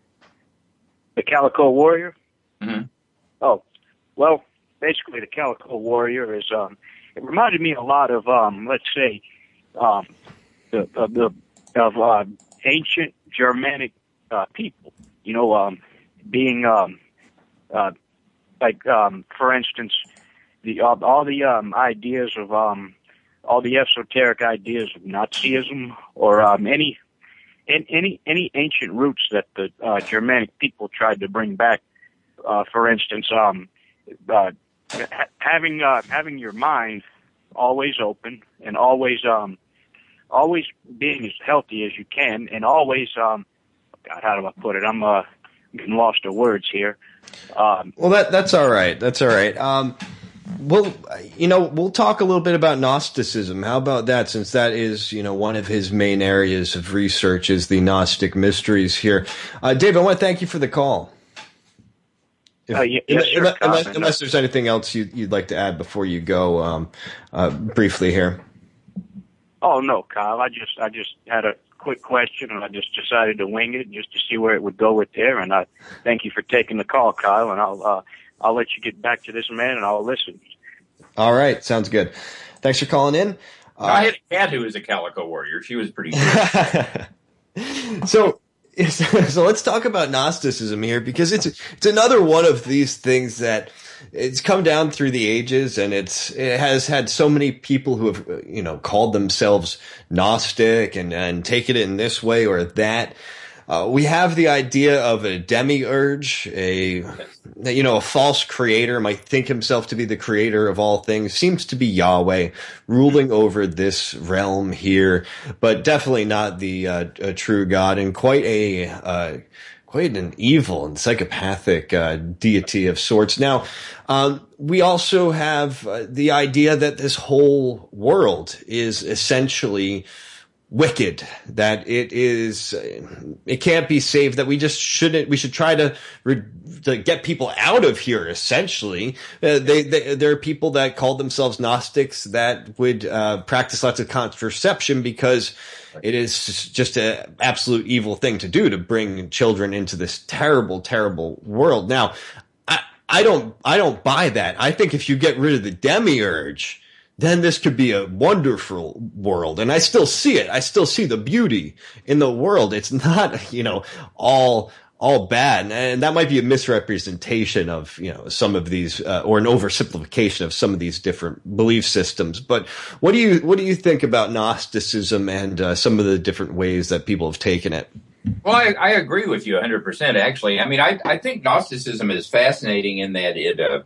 The Calico Warrior? Mm-hmm. Oh, well, basically the Calico Warrior is, um, it reminded me a lot of, um, let's say, um, the, of the, of, uh, ancient Germanic uh, people, you know, um, being um, uh, like, um, for instance, the uh, all the um, ideas of um, all the esoteric ideas of Nazism, or um, any any any ancient roots that the uh, Germanic people tried to bring back. Uh, for instance, um, uh, ha- having uh, having your mind always open and always um, always being as healthy as you can, and always, um, God, how do I put it? I'm, uh, getting lost of words here. Um, well, that, that's all right. That's all right. Um, well, you know, we'll talk a little bit about Gnosticism. How about that? Since that is, you know, one of his main areas of research is the Gnostic mysteries here. Uh, Dave, I want to thank you for the call. If, uh, yes, unless, sure, unless, unless there's anything else you, you'd like to add before you go, um, uh, briefly here. Oh no, Kyle. I just I just had a quick question, and I just decided to wing it just to see where it would go with there. And I thank you for taking the call, Kyle. And I'll uh, I'll let you get back to this man, and I'll listen. All right, sounds good. Thanks for calling in. Uh, I had a cat who was a Calico Warrior. She was pretty good. so. So let's talk about Gnosticism here, because it's it's another one of these things that it's come down through the ages, and it's it has had so many people who have, you know, called themselves Gnostic and and take it in this way or that. Uh, we have the idea of a demiurge, a, you know, a false creator might think himself to be the creator of all things, seems to be Yahweh ruling over this realm here, but definitely not the uh, a true God, and quite a uh, quite an evil and psychopathic uh, deity of sorts. Now, um, we also have uh, the idea that this whole world is essentially wicked, that it is, it can't be saved, that we just shouldn't, we should try to, re, to get people out of here, essentially. Uh, they, they, there are people that call themselves Gnostics that would, uh, practice lots of contraception because it is just an absolute evil thing to do, to bring children into this terrible, terrible world. Now, I, I don't, I don't buy that. I think if you get rid of the demiurge, then this could be a wonderful world. And I still see it. I still see the beauty in the world. It's not, you know, all, all bad. And that might be a misrepresentation of, you know, some of these, uh, or an oversimplification of some of these different belief systems. But what do you, what do you think about Gnosticism and uh, some of the different ways that people have taken it? Well, I, I agree with you one hundred percent, actually. I mean, I, I think Gnosticism is fascinating in that it uh,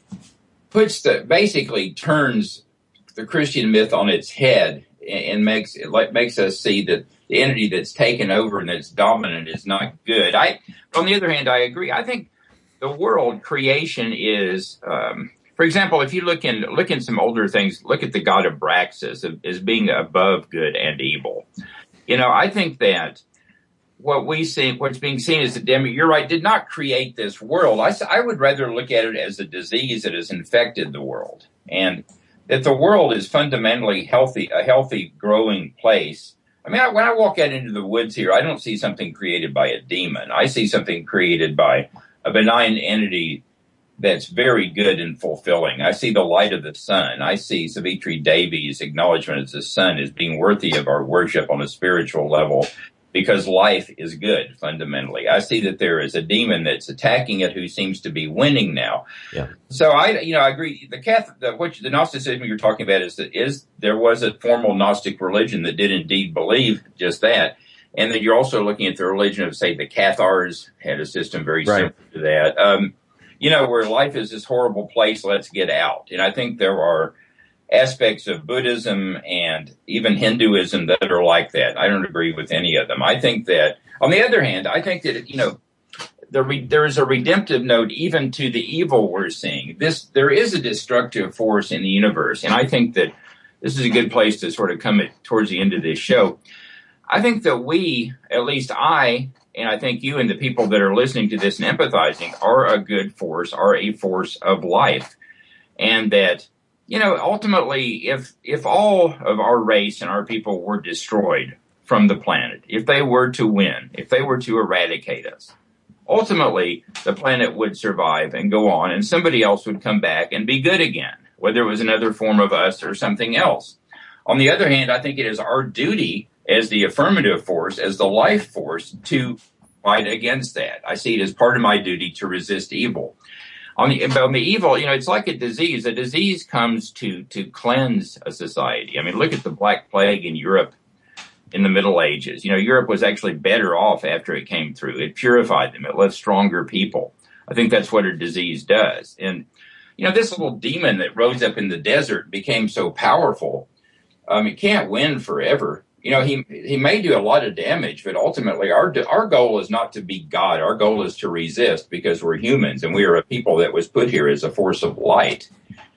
puts the, basically turns the Christian myth on its head and makes it like makes us see that the entity that's taken over and that's dominant is not good. I, on the other hand, I agree. I think the world creation is, um, for example, if you look in look in some older things, look at the god of Abraxas as being above good and evil. You know, I think that what we see, what's being seen as the demi, you're right, did not create this world. I, I would rather look at it as a disease that has infected the world, and that the world is fundamentally healthy, a healthy, growing place. I mean, I, when I walk out into the woods here, I don't see something created by a demon. I see something created by a benign entity that's very good and fulfilling. I see the light of the sun. I see Savitri Devi's acknowledgement as the sun as being worthy of our worship on a spiritual level, because life is good, fundamentally. I see that there is a demon that's attacking it who seems to be winning now. Yeah. So I, you know, I agree. The Catholic, the, which the Gnosticism you're talking about is that is there was a formal Gnostic religion that did indeed believe just that, and that you're also looking at the religion of, say, the Cathars had a system very right. similar to that. Um, you know, where life is this horrible place, let's get out. And I think there are aspects of Buddhism and even Hinduism that are like that. I don't agree with any of them. I think that, on the other hand, I think that, you know, the re- there is a redemptive note even to the evil we're seeing. This, there is a destructive force in the universe, and I think that this is a good place to sort of come at, towards the end of this show. I think that we, at least I, and I think you and the people that are listening to this and empathizing, are a good force, are a force of life, and that, you know, ultimately, if if all of our race and our people were destroyed from the planet, if they were to win, if they were to eradicate us, ultimately the planet would survive and go on, and somebody else would come back and be good again, whether it was another form of us or something else. On the other hand, I think it is our duty as the affirmative force, as the life force, to fight against that. I see it as part of my duty to resist evil. On the, on the evil, you know, it's like a disease. A disease comes to, to cleanse a society. I mean, look at the Black Plague in Europe in the Middle Ages. You know, Europe was actually better off after it came through. It purified them. It left stronger people. I think that's what a disease does. And, you know, this little demon that rose up in the desert became so powerful. Um, it can't win forever. You know, he he may do a lot of damage, but ultimately our our goal is not to be God. Our goal is to resist, because we're humans and we are a people that was put here as a force of light.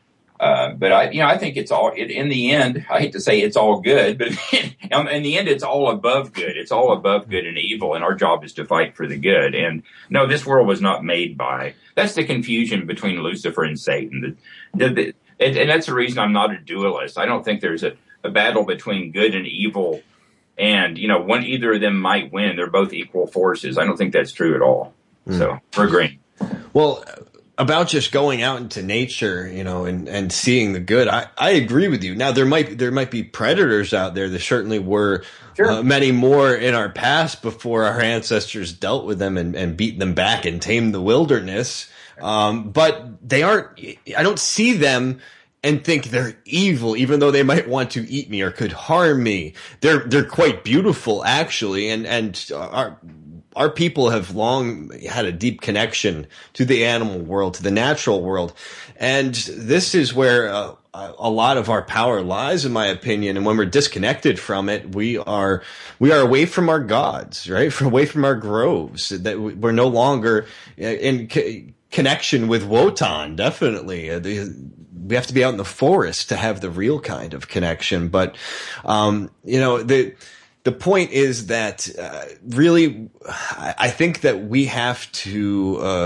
Uh, but I, you know, I think it's all, it, in the end, I hate to say it's all good, but in, in the end, it's all above good. It's all above good and evil, and our job is to fight for the good. And no, this world was not made by, that's the confusion between Lucifer and Satan. The, the, the, and, and that's the reason I'm not a dualist. I don't think there's a, a battle between good and evil, and, you know, one, either of them might win. They're both equal forces. I don't think that's true at all. Mm. So we're agreeing. Well, about just going out into nature, you know, and, and seeing the good, I, I agree with you. Now, there might there might be predators out there. There certainly were sure. uh, many more in our past before our ancestors dealt with them and, and beat them back and tamed the wilderness. Um, but they aren't, I don't see them and think they're evil, even though they might want to eat me or could harm me. They're, they're quite beautiful, actually. And, and our, our people have long had a deep connection to the animal world, to the natural world. And this is where uh, a lot of our power lies, in my opinion. And when we're disconnected from it, we are, we are away from our gods, right? Away from our groves, that we're no longer in c- connection with Wotan, definitely. Uh, the, we have to be out in the forest to have the real kind of connection. But, um, you know, the, the point is that, uh, really, I, I think that we have to, uh,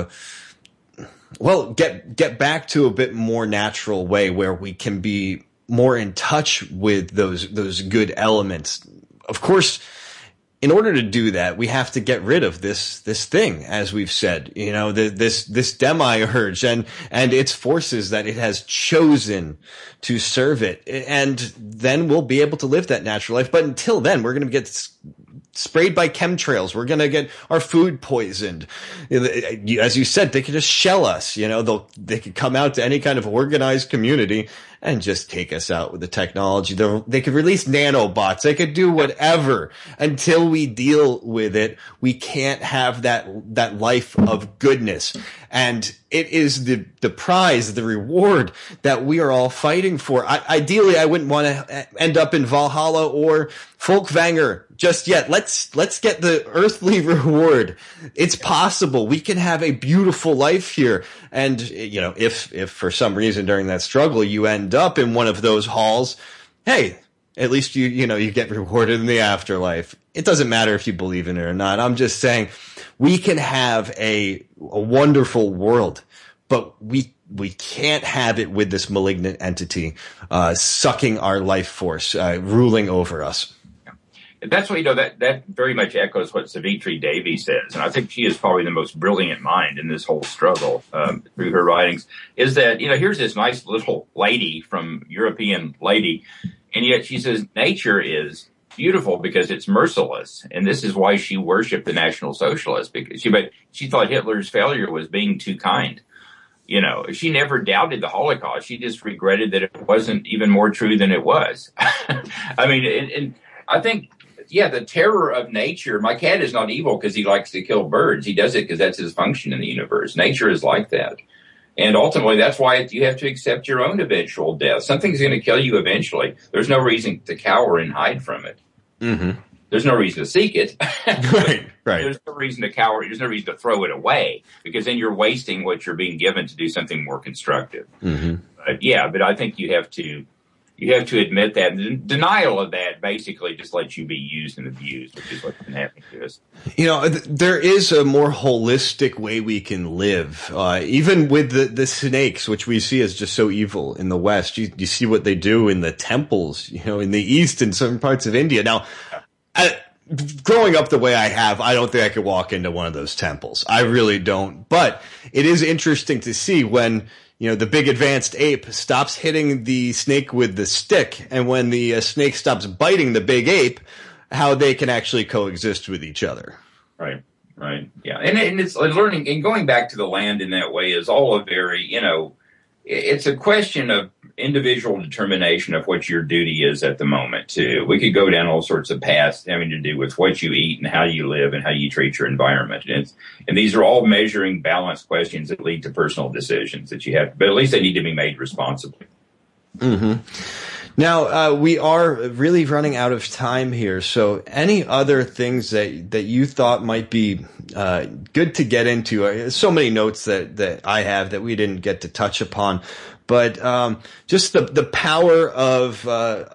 well, get, get back to a bit more natural way where we can be more in touch with those, those good elements. Of course, in order to do that, we have to get rid of this, this thing, as we've said, you know, the, this, this demiurge and, and its forces that it has chosen to serve it. And then we'll be able to live that natural life. But until then, we're going to get sprayed by chemtrails. We're going to get our food poisoned. As you said, they could just shell us, you know, they'll, they could come out to any kind of organized community and just take us out with the technology. They're, they could release nanobots. They could do whatever. Until we deal with it, we can't have that, that life of goodness. And it is the, the prize, the reward that we are all fighting for. I, ideally, I wouldn't want to end up in Valhalla or Folkvanger just yet. Let's, let's get the earthly reward. It's possible. We can have a beautiful life here. And, you know, if, if for some reason during that struggle you end up in one of those halls, hey, at least you, you know, you get rewarded in the afterlife. It doesn't matter if you believe in it or not. I'm just saying we can have a, a wonderful world, but we, we can't have it with this malignant entity, uh, sucking our life force, uh, ruling over us. That's what, you know, that, that very much echoes what Savitri Devi says. And I think she is probably the most brilliant mind in this whole struggle, um, through her writings, is that, you know, here's this nice little lady from European lady. And yet she says nature is beautiful because it's merciless. And this is why she worshiped the National Socialists, because she, but she thought Hitler's failure was being too kind. You know, she never doubted the Holocaust. She just regretted that it wasn't even more true than it was. I mean, and, and I think, yeah, the terror of nature. My cat is not evil because he likes to kill birds. He does it because that's his function in the universe. Nature is like that. And ultimately, that's why you have to accept your own eventual death. Something's going to kill you eventually. There's no reason to cower and hide from it. Mm-hmm. There's no reason to seek it. Right, right. There's no reason to cower. There's no reason to throw it away because then you're wasting what you're being given to do something more constructive. Mm-hmm. But yeah, but I think you have to, you have to admit that. And denial of that basically just lets you be used and abused, which is what's been happening to us. You know, th- there is a more holistic way we can live, uh, even with the, the snakes, which we see as just so evil in the West. You, you see what they do in the temples, you know, in the East and certain parts of India. Now, I, growing up the way I have, I don't think I could walk into one of those temples. I really don't. But it is interesting to see when, you know, the big advanced ape stops hitting the snake with the stick, and when the uh, snake stops biting the big ape, how they can actually coexist with each other. Right, right, yeah. And, and it's learning, and going back to the land in that way is all a very, you know, it's a question of individual determination of what your duty is at the moment, too. We could go down all sorts of paths having to do with what you eat and how you live and how you treat your environment. And, it's, and these are all measuring balance questions that lead to personal decisions that you have, but at least they need to be made responsibly. Mm-hmm. Now, uh, we are really running out of time here. So any other things that, that you thought might be, uh, good to get into? Uh, so many notes that, that I have that we didn't get to touch upon, but, um, just the, the power of, uh,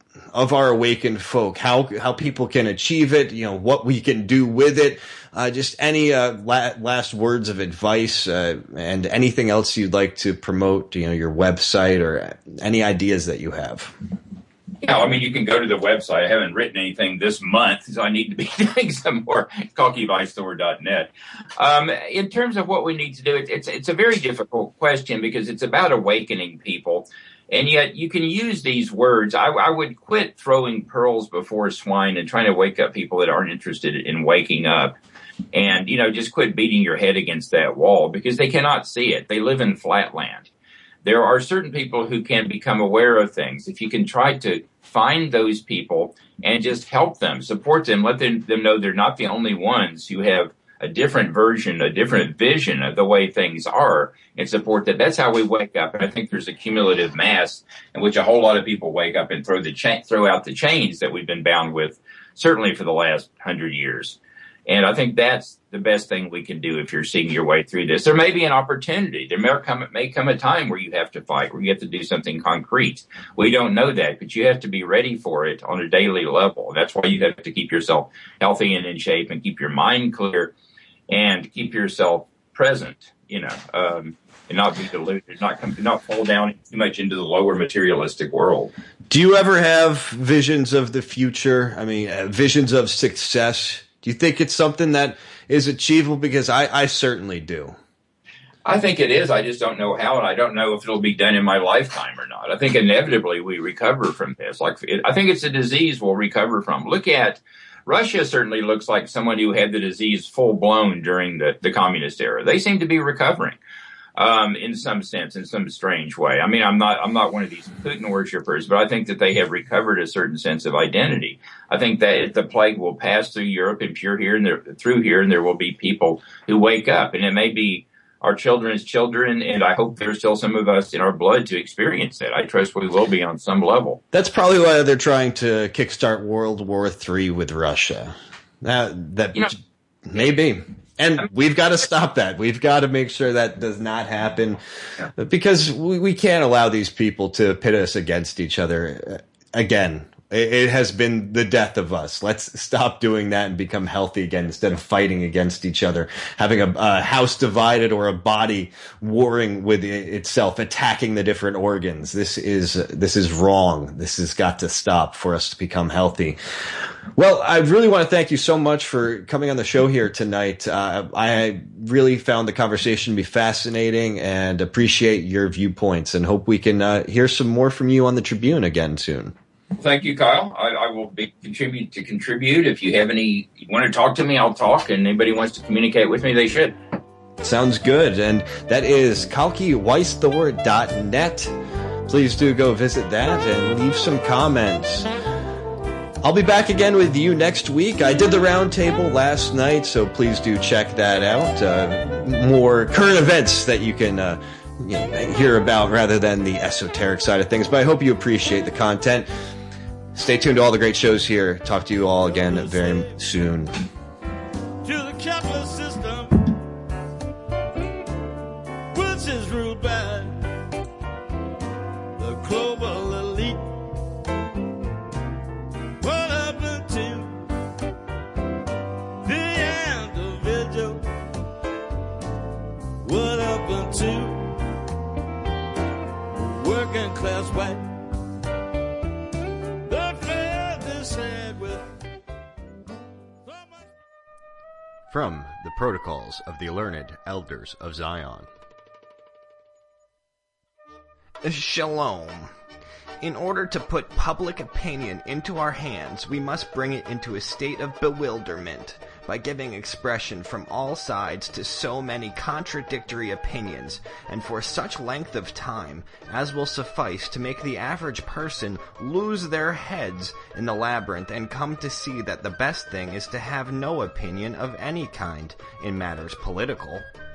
of our awakened folk, how, how people can achieve it, you know, what we can do with it. Uh, just any, uh, la- last words of advice, uh, and anything else you'd like to promote, you know, your website or any ideas that you have. Yeah, I mean, you can go to the website. I haven't written anything this month, so I need to be doing some more. Kalki Weisthor dot net. Um, in terms of what we need to do, it, it's, it's a very difficult question because it's about awakening people. And yet you can use these words. I, I would quit throwing pearls before swine and trying to wake up people that aren't interested in waking up. And, you know, just quit beating your head against that wall because they cannot see it. They live in flatland. There are certain people who can become aware of things. If you can try to find those people and just help them, support them, let them, them know they're not the only ones who have a different version, a different vision of the way things are, and support that. That's how we wake up. And I think there's a cumulative mass in which a whole lot of people wake up and throw the cha- throw out the chains that we've been bound with, certainly for the last hundred years. And I think that's the best thing we can do if you're seeing your way through this. There may be an opportunity. There may come, may come a time where you have to fight, where you have to do something concrete. We don't know that, but you have to be ready for it on a daily level. That's why you have to keep yourself healthy and in shape and keep your mind clear and keep yourself present, you know, um, and not be deluded, not come, not fall down too much into the lower materialistic world. Do you ever have visions of the future? I mean, uh, visions of success? Do you think it's something that is achievable? Because I, I certainly do. I think it is. I just don't know how, and I don't know if it'll be done in my lifetime or not. I think inevitably we recover from this. Like, it, I think it's a disease we'll recover from. Look at Russia. Certainly looks like someone who had the disease full blown during the, the communist era. They seem to be recovering. Um, in some sense, in some strange way. I mean, I'm not, I'm not one of these Putin worshipers, but I think that they have recovered a certain sense of identity. I think that the plague will pass through Europe and pure here and there, through here, and there will be people who wake up, and it may be our children's children, and I hope there's still some of us in our blood to experience it. I trust we will be on some level. That's probably why they're trying to kickstart World War Three with Russia. That, that you know, maybe. And we've got to stop that. We've got to make sure that does not happen, because we, we can't allow these people to pit us against each other. Again, it, it has been the death of us. Let's stop doing that and become healthy again instead of fighting against each other, having a, a house divided or a body warring with itself, attacking the different organs. This is, this is wrong. This has got to stop for us to become healthy. Well, I really want to thank you so much for coming on the show here tonight. Uh, I really found the conversation to be fascinating and appreciate your viewpoints, and hope we can uh, hear some more from you on the Tribune again soon. Thank you, Kyle. I, I will be contribute to contribute. If you have any, you want to talk to me, I'll talk. And anybody wants to communicate with me, they should. Sounds good. And that is kalki weisthor dot net. Please do go visit that and leave some comments. I'll be back again with you next week. I did the roundtable last night, so please do check that out. Uh, more current events that you can uh, you know, hear about rather than the esoteric side of things. But I hope you appreciate the content. Stay tuned to all the great shows here. Talk to you all again very soon. To the capitalist system, which is ruled by the global elite. What happened to the individual? What happened to working class white? From the Protocols of the Learned Elders of Zion. Shalom. In order to put public opinion into our hands, we must bring it into a state of bewilderment by giving expression from all sides to so many contradictory opinions, and for such length of time as will suffice to make the average person lose their heads in the labyrinth and come to see that the best thing is to have no opinion of any kind in matters political.